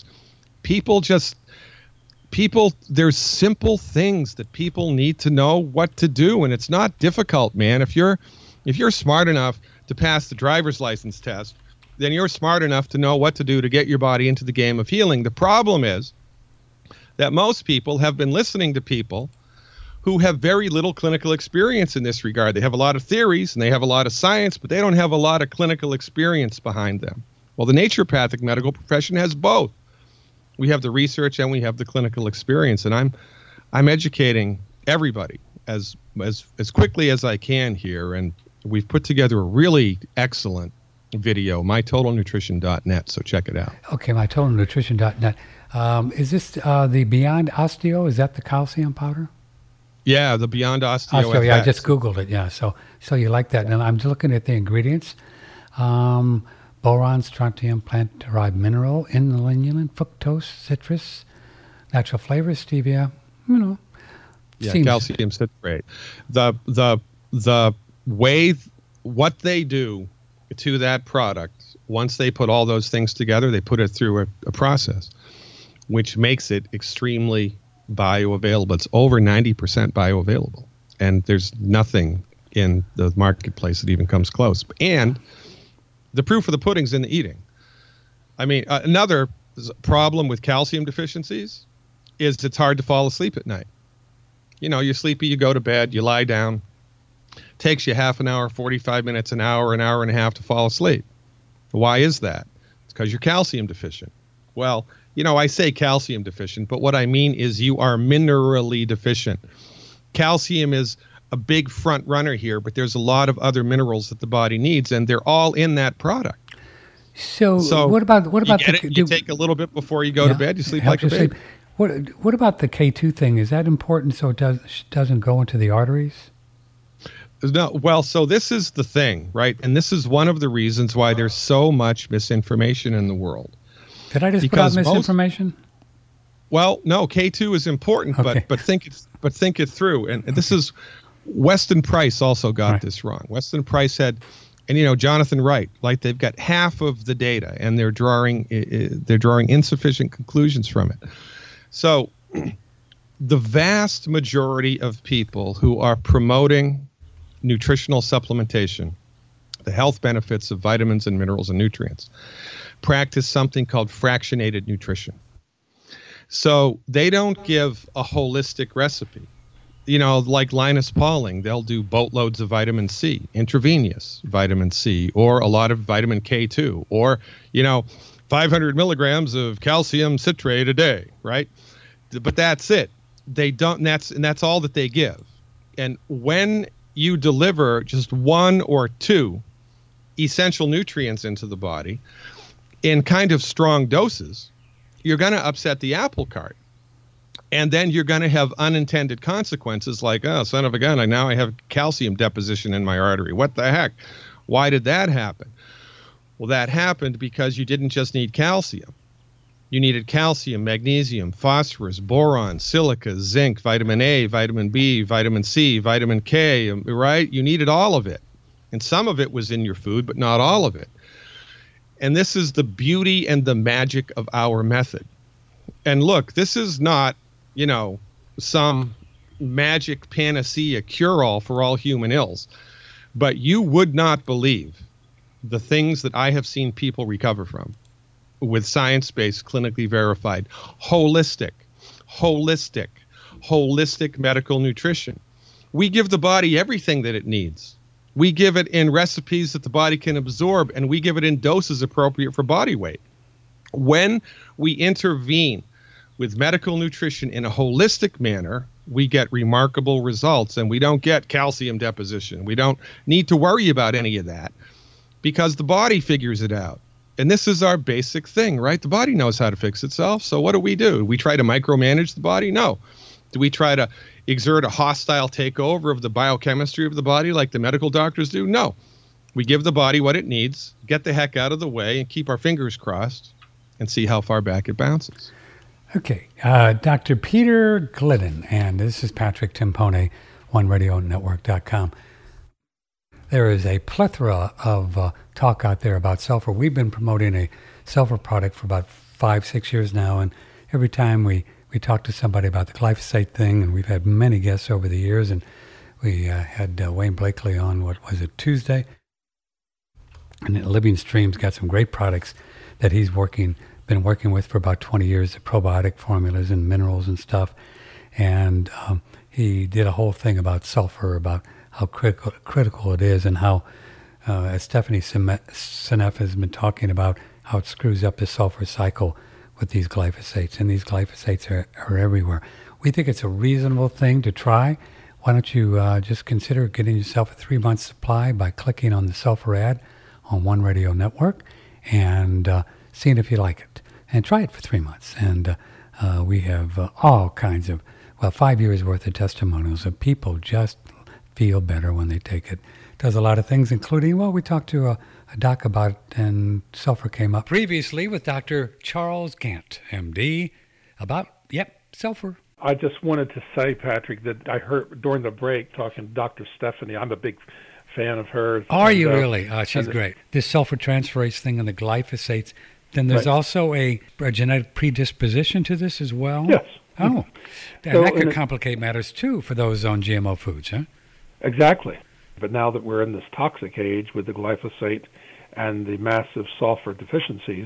there's simple things that people need to know what to do. And it's not difficult, man. If you're smart enough to pass the driver's license test, then you're smart enough to know what to do to get your body into the game of healing. The problem is that most people have been listening to people who have very little clinical experience in this regard. They have a lot of theories and they have a lot of science, but they don't have a lot of clinical experience behind them. Well, the naturopathic medical profession has both. We have the research and we have the clinical experience, and I'm educating everybody as quickly as I can here, and we've put together a really excellent video, mytotalnutrition.net, so check it out.
Okay, mytotalnutrition.net. Is this the Beyond Osteo? Is that the calcium powder?
Yeah, the Beyond Osteo.
Yeah, I just Googled it. Yeah, so you like that. And I'm looking at the ingredients. Boron, strontium, plant-derived mineral, inulin, fructose, citrus, natural flavors, stevia,
Yeah, calcium citrate. The way what they do to that product, once they put all those things together, they put it through a process which makes it extremely bioavailable. It's over 90% bioavailable, and there's nothing in the marketplace that even comes close. And the proof of the pudding's in the eating. I mean, another problem with calcium deficiencies is it's hard to fall asleep at night. You know, you're sleepy, you go to bed, you lie down. Takes you half an hour, 45 minutes, an hour and a half to fall asleep. Why is that? It's because you're calcium deficient. Well, you know, I say calcium deficient, but what I mean is you are minerally deficient. Calcium is a big front runner here, but there's a lot of other minerals that the body needs, and they're all in that product.
So what about
you take a little bit before you go to bed, you sleep like a baby.
What about the K2 thing? Is that important so it doesn't go into the arteries?
No, well, so this is the thing, right? And this is one of the reasons why there's so much misinformation in the world.
Did I just put out misinformation?
Well, no, K2 is important, okay. but think it through. And this is Weston Price also got this wrong. Weston Price had, and you know, Jonathan Wright, like they've got half of the data, and they're drawing insufficient conclusions from it. So, the vast majority of people who are promoting nutritional supplementation, the health benefits of vitamins and minerals and nutrients, practice something called fractionated nutrition. So they don't give a holistic recipe. You know, like Linus Pauling, they'll do boatloads of vitamin C, intravenous vitamin C, or a lot of vitamin K2, or, you know, 500 milligrams of calcium citrate a day, right? But that's it. They don't, and that's all that they give. And when you deliver just one or two essential nutrients into the body in kind of strong doses, you're going to upset the apple cart. And then you're going to have unintended consequences like, oh, son of a gun, now I have calcium deposition in my artery. What the heck? Why did that happen? Well, that happened because you didn't just need calcium. You needed calcium, magnesium, phosphorus, boron, silica, zinc, vitamin A, vitamin B, vitamin C, vitamin K, right? You needed all of it. And some of it was in your food, but not all of it. And this is the beauty and the magic of our method. And look, this is not, you know, some magic panacea cure-all for all human ills. But you would not believe the things that I have seen people recover from with science-based, clinically verified, holistic medical nutrition. We give the body everything that it needs. We give it in recipes that the body can absorb, and we give it in doses appropriate for body weight. When we intervene with medical nutrition in a holistic manner, we get remarkable results, and we don't get calcium deposition. We don't need to worry about any of that because the body figures it out. And this is our basic thing, right? The body knows how to fix itself. So what do? We try to micromanage the body? No. Do we try to exert a hostile takeover of the biochemistry of the body like the medical doctors do? No. We give the body what it needs, get the heck out of the way, and keep our fingers crossed and see how far back it bounces.
Okay. Dr. Peter Glidden, and this is Patrick Timpone, OneRadioNetwork.com. There is a plethora of talk out there about sulfur. We've been promoting a sulfur product for about 5-6 years now, and every time we talk to somebody about the glyphosate thing, and we've had many guests over the years, and we had Wayne Blakely on, Tuesday? And Living Stream's got some great products that he's been working with for about 20 years, the probiotic formulas and minerals and stuff. And he did a whole thing about sulfur, about how critical it is, and how, as Stephanie Seneff has been talking about, how it screws up the sulfur cycle with these glyphosates. And these glyphosates are everywhere. We think it's a reasonable thing to try. Why don't you just consider getting yourself a 3-month supply by clicking on the sulfur ad on One Radio Network and seeing if you like it. And try it for 3 months. And we have all kinds of, 5 years worth of testimonials of people just feel better when they take it. Does a lot of things, including, we talked to a doc about it, and sulfur came up previously with Dr. Charles Gant, MD, about, sulfur.
I just wanted to say, Patrick, that I heard during the break talking to Dr. Stephanie. I'm a big fan of hers.
Are you really? She's great. This sulfur transferase thing and the glyphosates, then there's also a genetic predisposition to this as well?
Yes.
Oh, and that could complicate matters, too, for those on GMO foods, huh?
Exactly. But now that we're in this toxic age with the glyphosate and the massive sulfur deficiencies,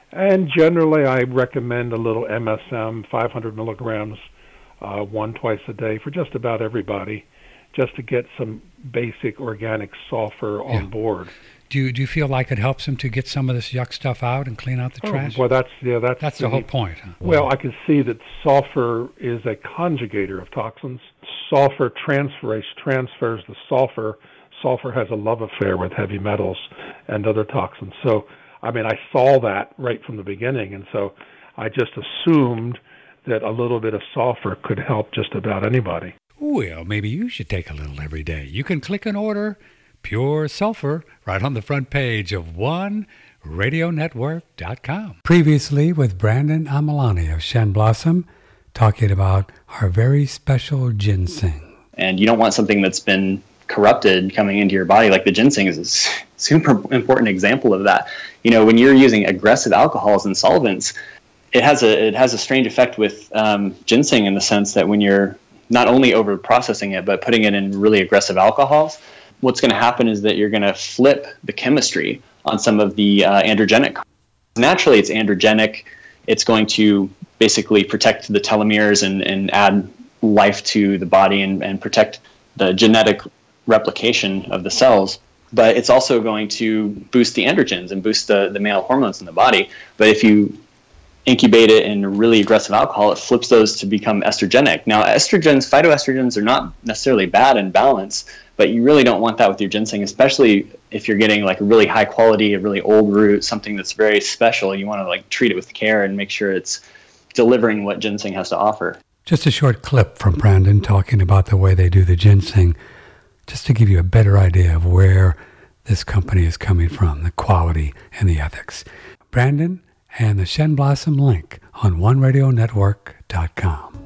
And generally, I recommend a little MSM, 500 milligrams, twice a day for just about everybody, just to get some basic organic sulfur on board.
Do you feel like it helps them to get some of this yuck stuff out and clean out the trash?
Well, that's
the whole point. Huh?
Well, I can see that sulfur is a conjugator of toxins. Sulfur transferase transfers the sulfur. Sulfur has a love affair with heavy metals and other toxins. So, I mean, I saw that right from the beginning, and so I just assumed that a little bit of sulfur could help just about anybody.
Well, maybe you should take a little every day. You can click and order Pure Sulfur right on the front page of OneRadioNetwork.com. Previously with Brandon Amalani of Shen Blossom, talking about our very special ginseng.
And you don't want something that's been corrupted coming into your body. Like the ginseng is a super important example of that. You know, when you're using aggressive alcohols and solvents, it has a strange effect with ginseng in the sense that when you're not only over processing it, but putting it in really aggressive alcohols, what's going to happen is that you're going to flip the chemistry on some of the androgenic. Naturally, it's androgenic. It's going to basically protect the telomeres and add life to the body and protect the genetic replication of the cells. But it's also going to boost the androgens and boost the male hormones in the body. But if you incubate it in really aggressive alcohol, it flips those to become estrogenic. Now, estrogens, phytoestrogens, are not necessarily bad in balance, but you really don't want that with your ginseng, especially if you're getting like a really high quality, a really old root, something that's very special. You want to like treat it with care and make sure it's delivering what ginseng has to offer.
Just a short clip from Brandon talking about the way they do the ginseng, just to give you a better idea of where this company is coming from, the quality and the ethics. Brandon and the Shen Blossom link on OneRadioNetwork.com.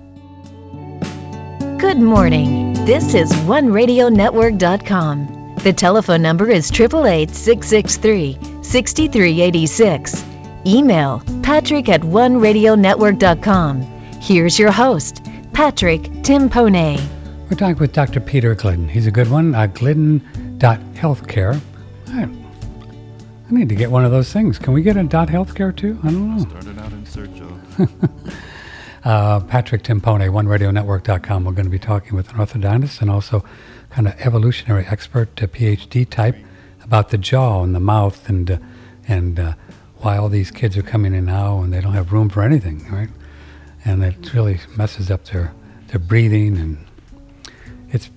Good morning. This is OneRadioNetwork.com. The telephone number is 888-663-6386. Email patrick@OneRadioNetwork.com. Here's your host, Patrick Timpone.
We're talking with Dr. Peter Glidden. He's a good one, glidden.healthcare. I need to get one of those things. Can we get a .healthcare too? I don't know.
Started out in search of.
Patrick Timpone, OneRadioNetwork.com. We're going to be talking with an orthodontist and also kind of evolutionary expert, PhD type, about the jaw and the mouth and why all these kids are coming in now and they don't have room for anything, right? And it really messes up their breathing, and it's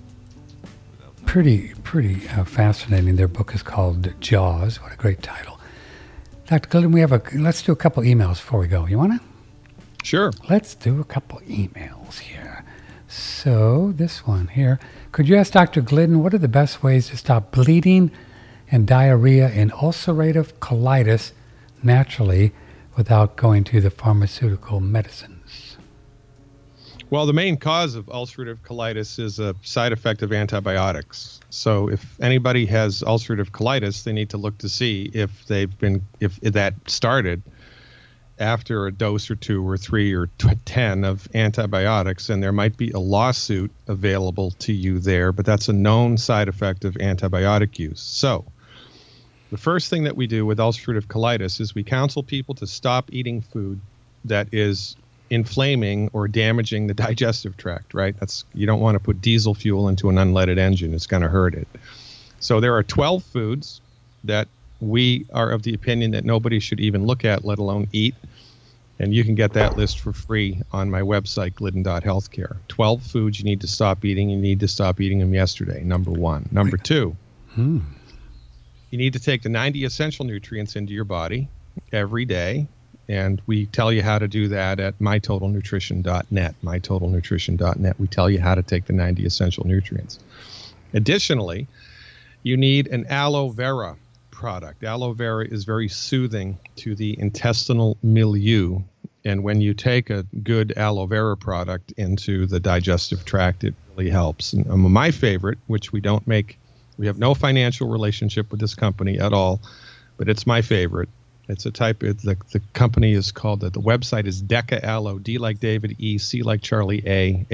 pretty fascinating. Their book is called Jaws. What a great title. Dr. Glidden, let's do a couple emails before we go. You want to?
Sure.
Let's do a couple emails here. So this one here. Could you ask Dr. Glidden what are the best ways to stop bleeding and diarrhea in ulcerative colitis naturally without going to the pharmaceutical medicines?
Well, the main cause of ulcerative colitis is a side effect of antibiotics. So if anybody has ulcerative colitis, they need to look to see if that started after a dose or 2 or 3 or 10 of antibiotics, and there might be a lawsuit available to you there, but that's a known side effect of antibiotic use. So the first thing that we do with ulcerative colitis is we counsel people to stop eating food that is inflaming or damaging the digestive tract, right? You don't want to put diesel fuel into an unleaded engine. It's going to hurt it. So there are 12 foods that we are of the opinion that nobody should even look at, let alone eat. And you can get that list for free on my website, glidden.healthcare. 12 foods you need to stop eating. You need to stop eating them yesterday, number 1. Number 2, you need to take the 90 essential nutrients into your body every day. And we tell you how to do that at mytotalnutrition.net. Mytotalnutrition.net. We tell you how to take the 90 essential nutrients. Additionally, you need an aloe vera product. Aloe vera is very soothing to the intestinal milieu. And when you take a good aloe vera product into the digestive tract, it really helps. And my favorite, which we have no financial relationship with this company at all, but it's my favorite. It's a type, the company is called, the website is Deca Aloe, D like David, E, C like Charlie,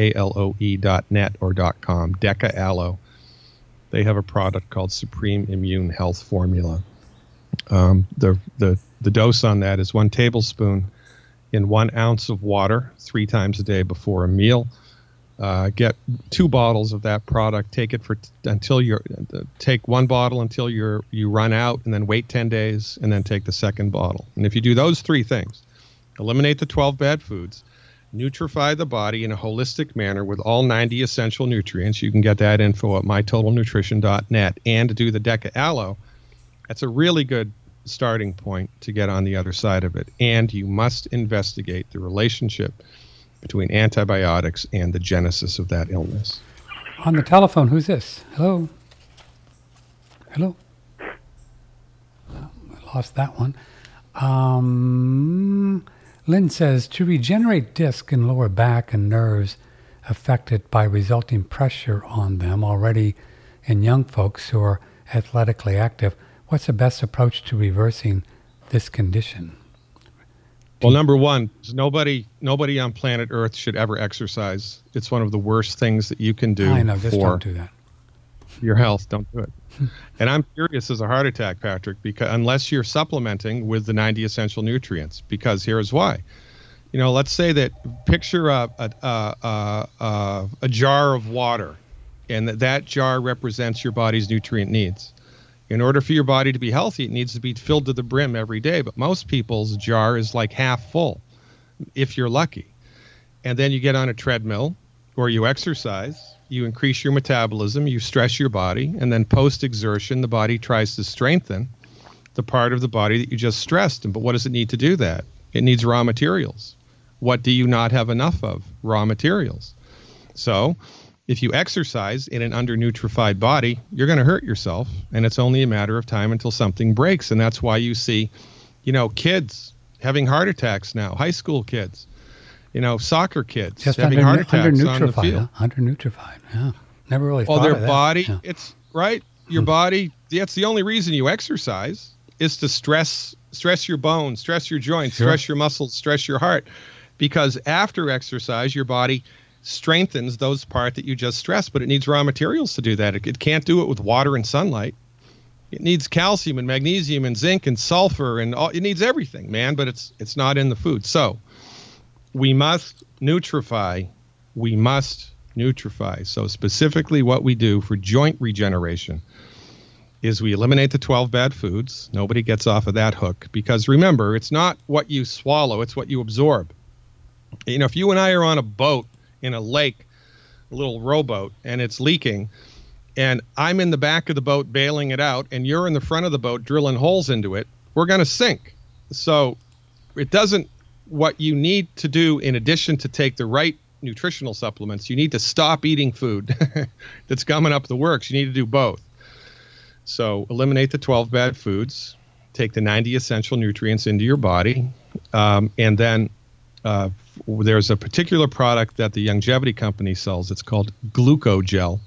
ALOE.net or .com, Deca Aloe. They have a product called Supreme Immune Health Formula. The dose on that is 1 tablespoon in 1 ounce of water 3 times a day before a meal. Get 2 bottles of that product. Take it take 1 bottle until you run out, and then wait 10 days, and then take the second bottle. And if you do those 3 things, eliminate the 12 bad foods, nutrify the body in a holistic manner with all 90 essential nutrients. You can get that info at mytotalnutrition.net, and do the Deca Aloe. That's a really good starting point to get on the other side of it. And you must investigate the relationship between antibiotics and the genesis of that illness.
On the telephone, who's this? Hello? Hello? Oh, I lost that one. Lynn says, to regenerate disc in lower back and nerves affected by resulting pressure on them already in young folks who are athletically active, what's the best approach to reversing this condition?
Well, number one, nobody on planet Earth should ever exercise. It's one of the worst things that you can do.
I know, just don't do that.
Your health, don't do it. And I'm serious as a heart attack, Patrick, because unless you're supplementing with the 90 essential nutrients, because here's why. Let's say that picture a jar of water, and that jar represents your body's nutrient needs. In order for your body to be healthy, it needs to be filled to the brim every day. But most people's jar is like half full, if you're lucky. And then you get on a treadmill or you exercise, you increase your metabolism, you stress your body, and then post-exertion, the body tries to strengthen the part of the body that you just stressed. But what does it need to do that? It needs raw materials. What do you not have enough of? Raw materials. So if you exercise in an undernutrified body, you're going to hurt yourself, and it's only a matter of time until something breaks. And that's why you see, kids having heart attacks now, high school kids, soccer kids
just
having heart attacks on the field.
Undernutrified, yeah. Never really thought
their
of that.
body,
yeah.
It's right. Your body, that's the only reason you exercise, is to stress your bones, stress your joints, stress your muscles, stress your heart. Because after exercise, your body strengthens those parts that you just stressed, but it needs raw materials to do that. It can't do it with water and sunlight. It needs calcium and magnesium and zinc and sulfur and all. It needs everything, man, but it's not in the food. So we must nutrify. So specifically what we do for joint regeneration is we eliminate the 12 bad foods. Nobody gets off of that hook, because remember, it's not what you swallow, it's what you absorb. If you and I are on a boat in a lake, a little rowboat, and it's leaking, and I'm in the back of the boat bailing it out, and you're in the front of the boat drilling holes into it, we're going to sink. So it doesn't, what you need to do in addition to take the right nutritional supplements, you need to stop eating food that's gumming up the works. You need to do both. So eliminate the 12 bad foods, take the 90 essential nutrients into your body, and then there's a particular product that the Longevity Company sells. It's called Glucogel.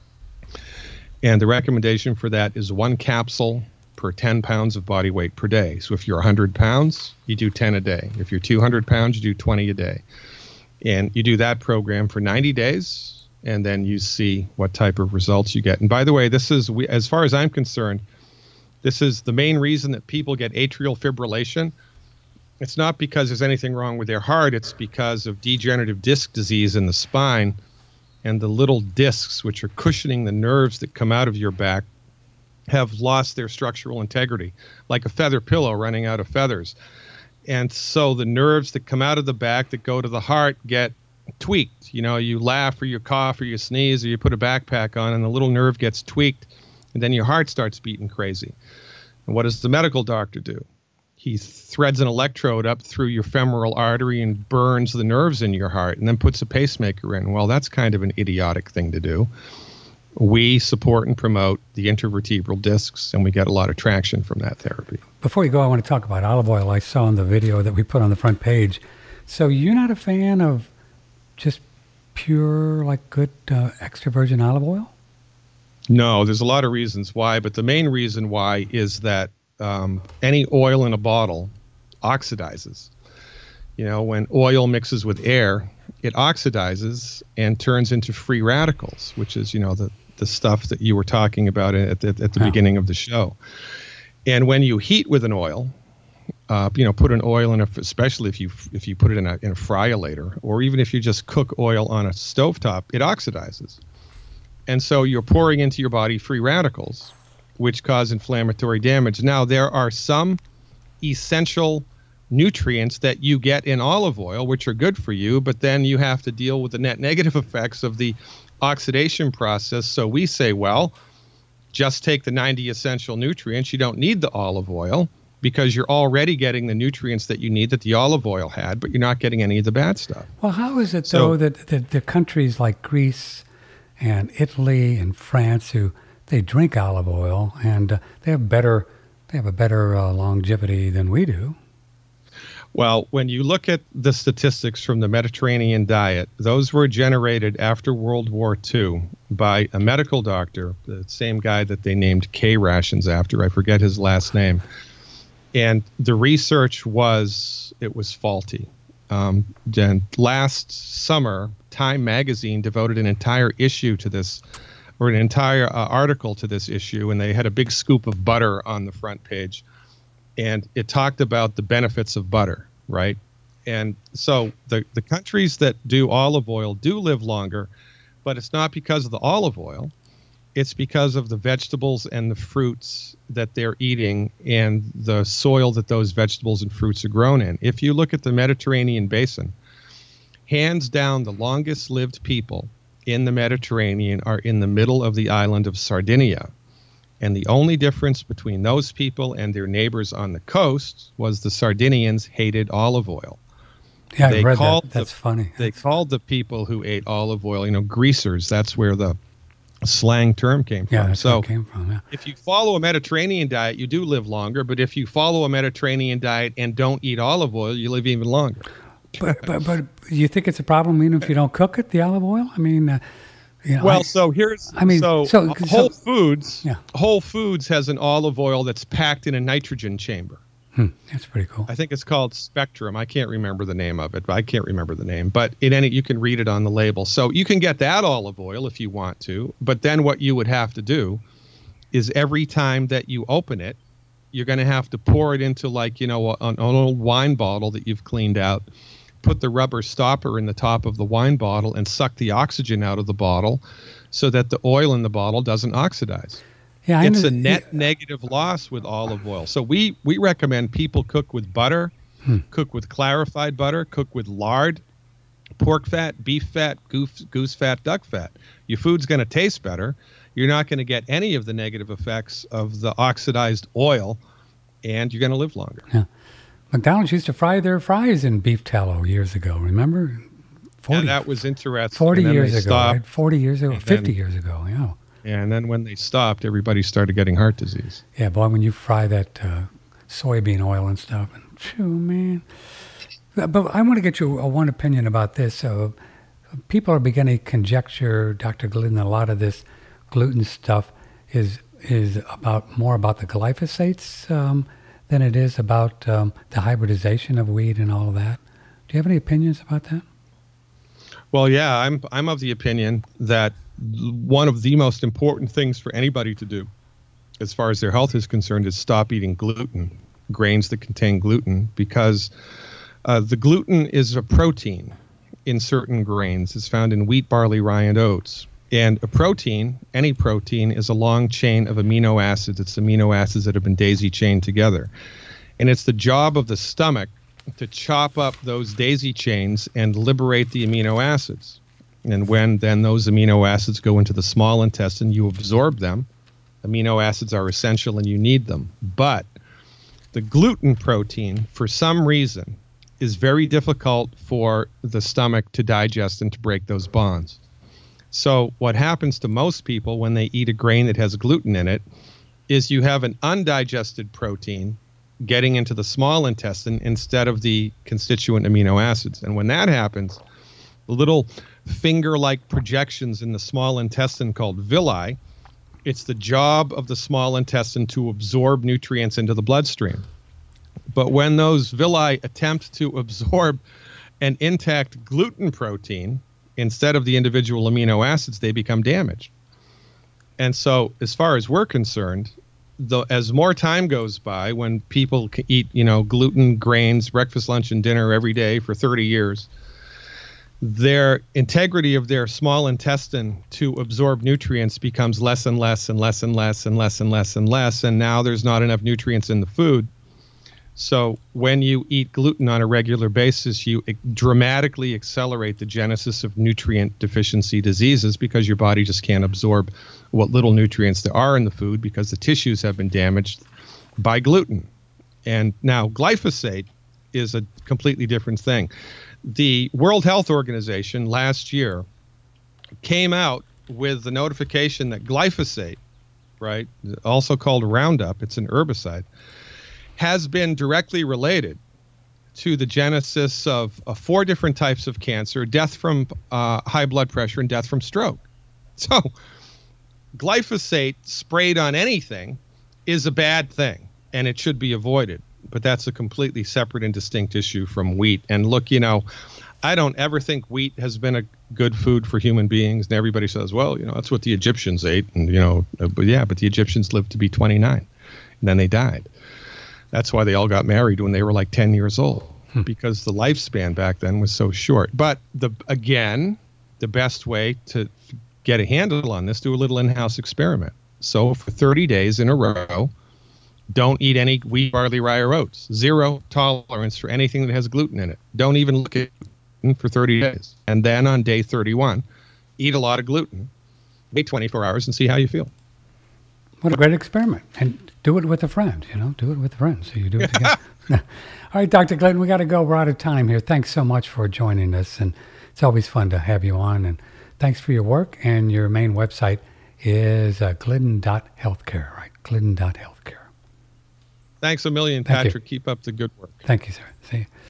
And the recommendation for that is 1 capsule per 10 pounds of body weight per day. So if you're 100 pounds, you do 10 a day. If you're 200 pounds, you do 20 a day. And you do that program for 90 days, and then you see what type of results you get. And by the way, this is, as far as I'm concerned, this is the main reason that people get atrial fibrillation. It's not because there's anything wrong with their heart. It's because of degenerative disc disease in the spine, and the little discs, which are cushioning the nerves that come out of your back, have lost their structural integrity, like a feather pillow running out of feathers. And so the nerves that come out of the back that go to the heart get tweaked. You laugh or you cough or you sneeze or you put a backpack on, and the little nerve gets tweaked, and then your heart starts beating crazy. And what does the medical doctor do? He threads an electrode up through your femoral artery and burns the nerves in your heart, and then puts a pacemaker in. Well, that's kind of an idiotic thing to do. We support and promote the intervertebral discs, and we get a lot of traction from that therapy.
Before you go, I want to talk about olive oil. I saw in the video that we put on the front page. So you're not a fan of just pure, good extra virgin olive oil?
No, there's a lot of reasons why, but the main reason why is that any oil in a bottle oxidizes. When oil mixes with air, it oxidizes and turns into free radicals, which is, the stuff that you were talking about at the beginning of the show. And when you heat with an oil, put an oil in especially if you put it in a fryolator, or even if you just cook oil on a stovetop, it oxidizes. And so you're pouring into your body free radicals, which cause inflammatory damage. Now, there are some essential nutrients that you get in olive oil, which are good for you, but then you have to deal with the net negative effects of the oxidation process. So we say, well, just take the 90 essential nutrients. You don't need the olive oil because you're already getting the nutrients that you need that the olive oil had, but you're not getting any of the bad stuff.
Well, how is it, though, that the countries like Greece and Italy and France, they drink olive oil and they have a better longevity than we do?
Well, when you look at the statistics from the Mediterranean diet, those were generated after World War II by a medical doctor, the same guy that they named K rations after. I forget his last name. And the research was faulty. Then last summer, Time magazine devoted an entire issue to this, or an entire article to this issue, and they had a big scoop of butter on the front page. And it talked about the benefits of butter, right? And so the countries that do olive oil do live longer, but it's not because of the olive oil. It's because of the vegetables and the fruits that they're eating and the soil that those vegetables and fruits are grown in. If you look at the Mediterranean basin, hands down, the longest lived people in the Mediterranean are in the middle of the island of Sardinia. And the only difference between those people and their neighbors on the coast was the Sardinians hated olive oil.
Yeah, I read that. That's funny.
They called the people who ate olive oil, greasers. That's where the slang term came from.
Yeah, that's where it came from. Yeah.
If you follow a Mediterranean diet, you do live longer. But if you follow a Mediterranean diet and don't eat olive oil, you live even longer.
But you think it's a problem even if you don't cook it, the olive oil? I mean... Whole Foods. Yeah. Whole Foods has an olive oil that's packed in a nitrogen chamber. That's pretty cool.
I think it's called Spectrum. I can't remember the name of it, but you can read it on the label. So you can get that olive oil if you want to. But then what you would have to do is every time that you open it, you're going to have to pour it into an old wine bottle that you've cleaned out. Put the rubber stopper in the top of the wine bottle and suck the oxygen out of the bottle so that the oil in the bottle doesn't oxidize. Yeah, it's a net negative loss with olive oil. So we recommend people cook with butter, cook with clarified butter, cook with lard, pork fat, beef fat, goose fat, duck fat. Your food's going to taste better. You're not going to get any of the negative effects of the oxidized oil, and you're going to live longer.
Yeah. McDonald's used to fry their fries in beef tallow years ago, remember?
That was interesting.
40 years ago, right? 40 years ago, 50 years ago, yeah.
Yeah, and then when they stopped, everybody started getting heart disease.
Yeah, boy, when you fry that soybean oil and stuff, man. But I want to get you one opinion about this. People are beginning to conjecture, Dr. Glidden, a lot of this gluten stuff is more about the glyphosates than it is about the hybridization of wheat and all of that. Do you have any opinions about that?
Well, yeah, I'm of the opinion that one of the most important things for anybody to do as far as their health is concerned is stop eating gluten, grains that contain gluten, because the gluten is a protein in certain grains. It's found in wheat, barley, rye, and oats. And a protein, any protein, is a long chain of amino acids. It's amino acids that have been daisy-chained together. And it's the job of the stomach to chop up those daisy chains and liberate the amino acids. And when then those amino acids go into the small intestine, you absorb them. Amino acids are essential and you need them. But the gluten protein, for some reason, is very difficult for the stomach to digest and to break those bonds. So what happens to most people when they eat a grain that has gluten in it is you have an undigested protein getting into the small intestine instead of the constituent amino acids. And when that happens, the little finger-like projections in the small intestine called villi, it's the job of the small intestine to absorb nutrients into the bloodstream. But when those villi attempt to absorb an intact gluten protein, instead of the individual amino acids, they become damaged. And so as far as we're concerned, as more time goes by, when people eat, gluten, grains, breakfast, lunch, and dinner every day for 30 years, their integrity of their small intestine to absorb nutrients becomes less and less and less and less and less and less and less. And now there's not enough nutrients in the food. So when you eat gluten on a regular basis, you dramatically accelerate the genesis of nutrient deficiency diseases because your body just can't absorb what little nutrients there are in the food because the tissues have been damaged by gluten. And now glyphosate is a completely different thing. The World Health Organization last year came out with the notification that glyphosate, right, also called Roundup, it's an herbicide, has been directly related to the genesis of 4 different types of cancer, death from high blood pressure, and death from stroke. So glyphosate sprayed on anything is a bad thing, and it should be avoided. But that's a completely separate and distinct issue from wheat. And look, I don't ever think wheat has been a good food for human beings. And everybody says, well, that's what the Egyptians ate. And, but the Egyptians lived to be 29, and then they died. That's why they all got married when they were like 10 years old, because the lifespan back then was so short. But the best way to get a handle on this, do a little in-house experiment. So for 30 days in a row, don't eat any wheat, barley, rye, or oats. 0 tolerance for anything that has gluten in it. Don't even look at gluten for 30 days. And then on day 31, eat a lot of gluten. Wait 24 hours and see how you feel.
What a great experiment. And do it with a friend, do it with a friend. So you do it together. All right, Dr. Glidden, we got to go. We're out of time here. Thanks so much for joining us. And it's always fun to have you on. And thanks for your work. And your main website is glidden.healthcare, right? Glidden.healthcare.
Thanks a million, Patrick. Keep up the good work.
Thank you, sir. See you.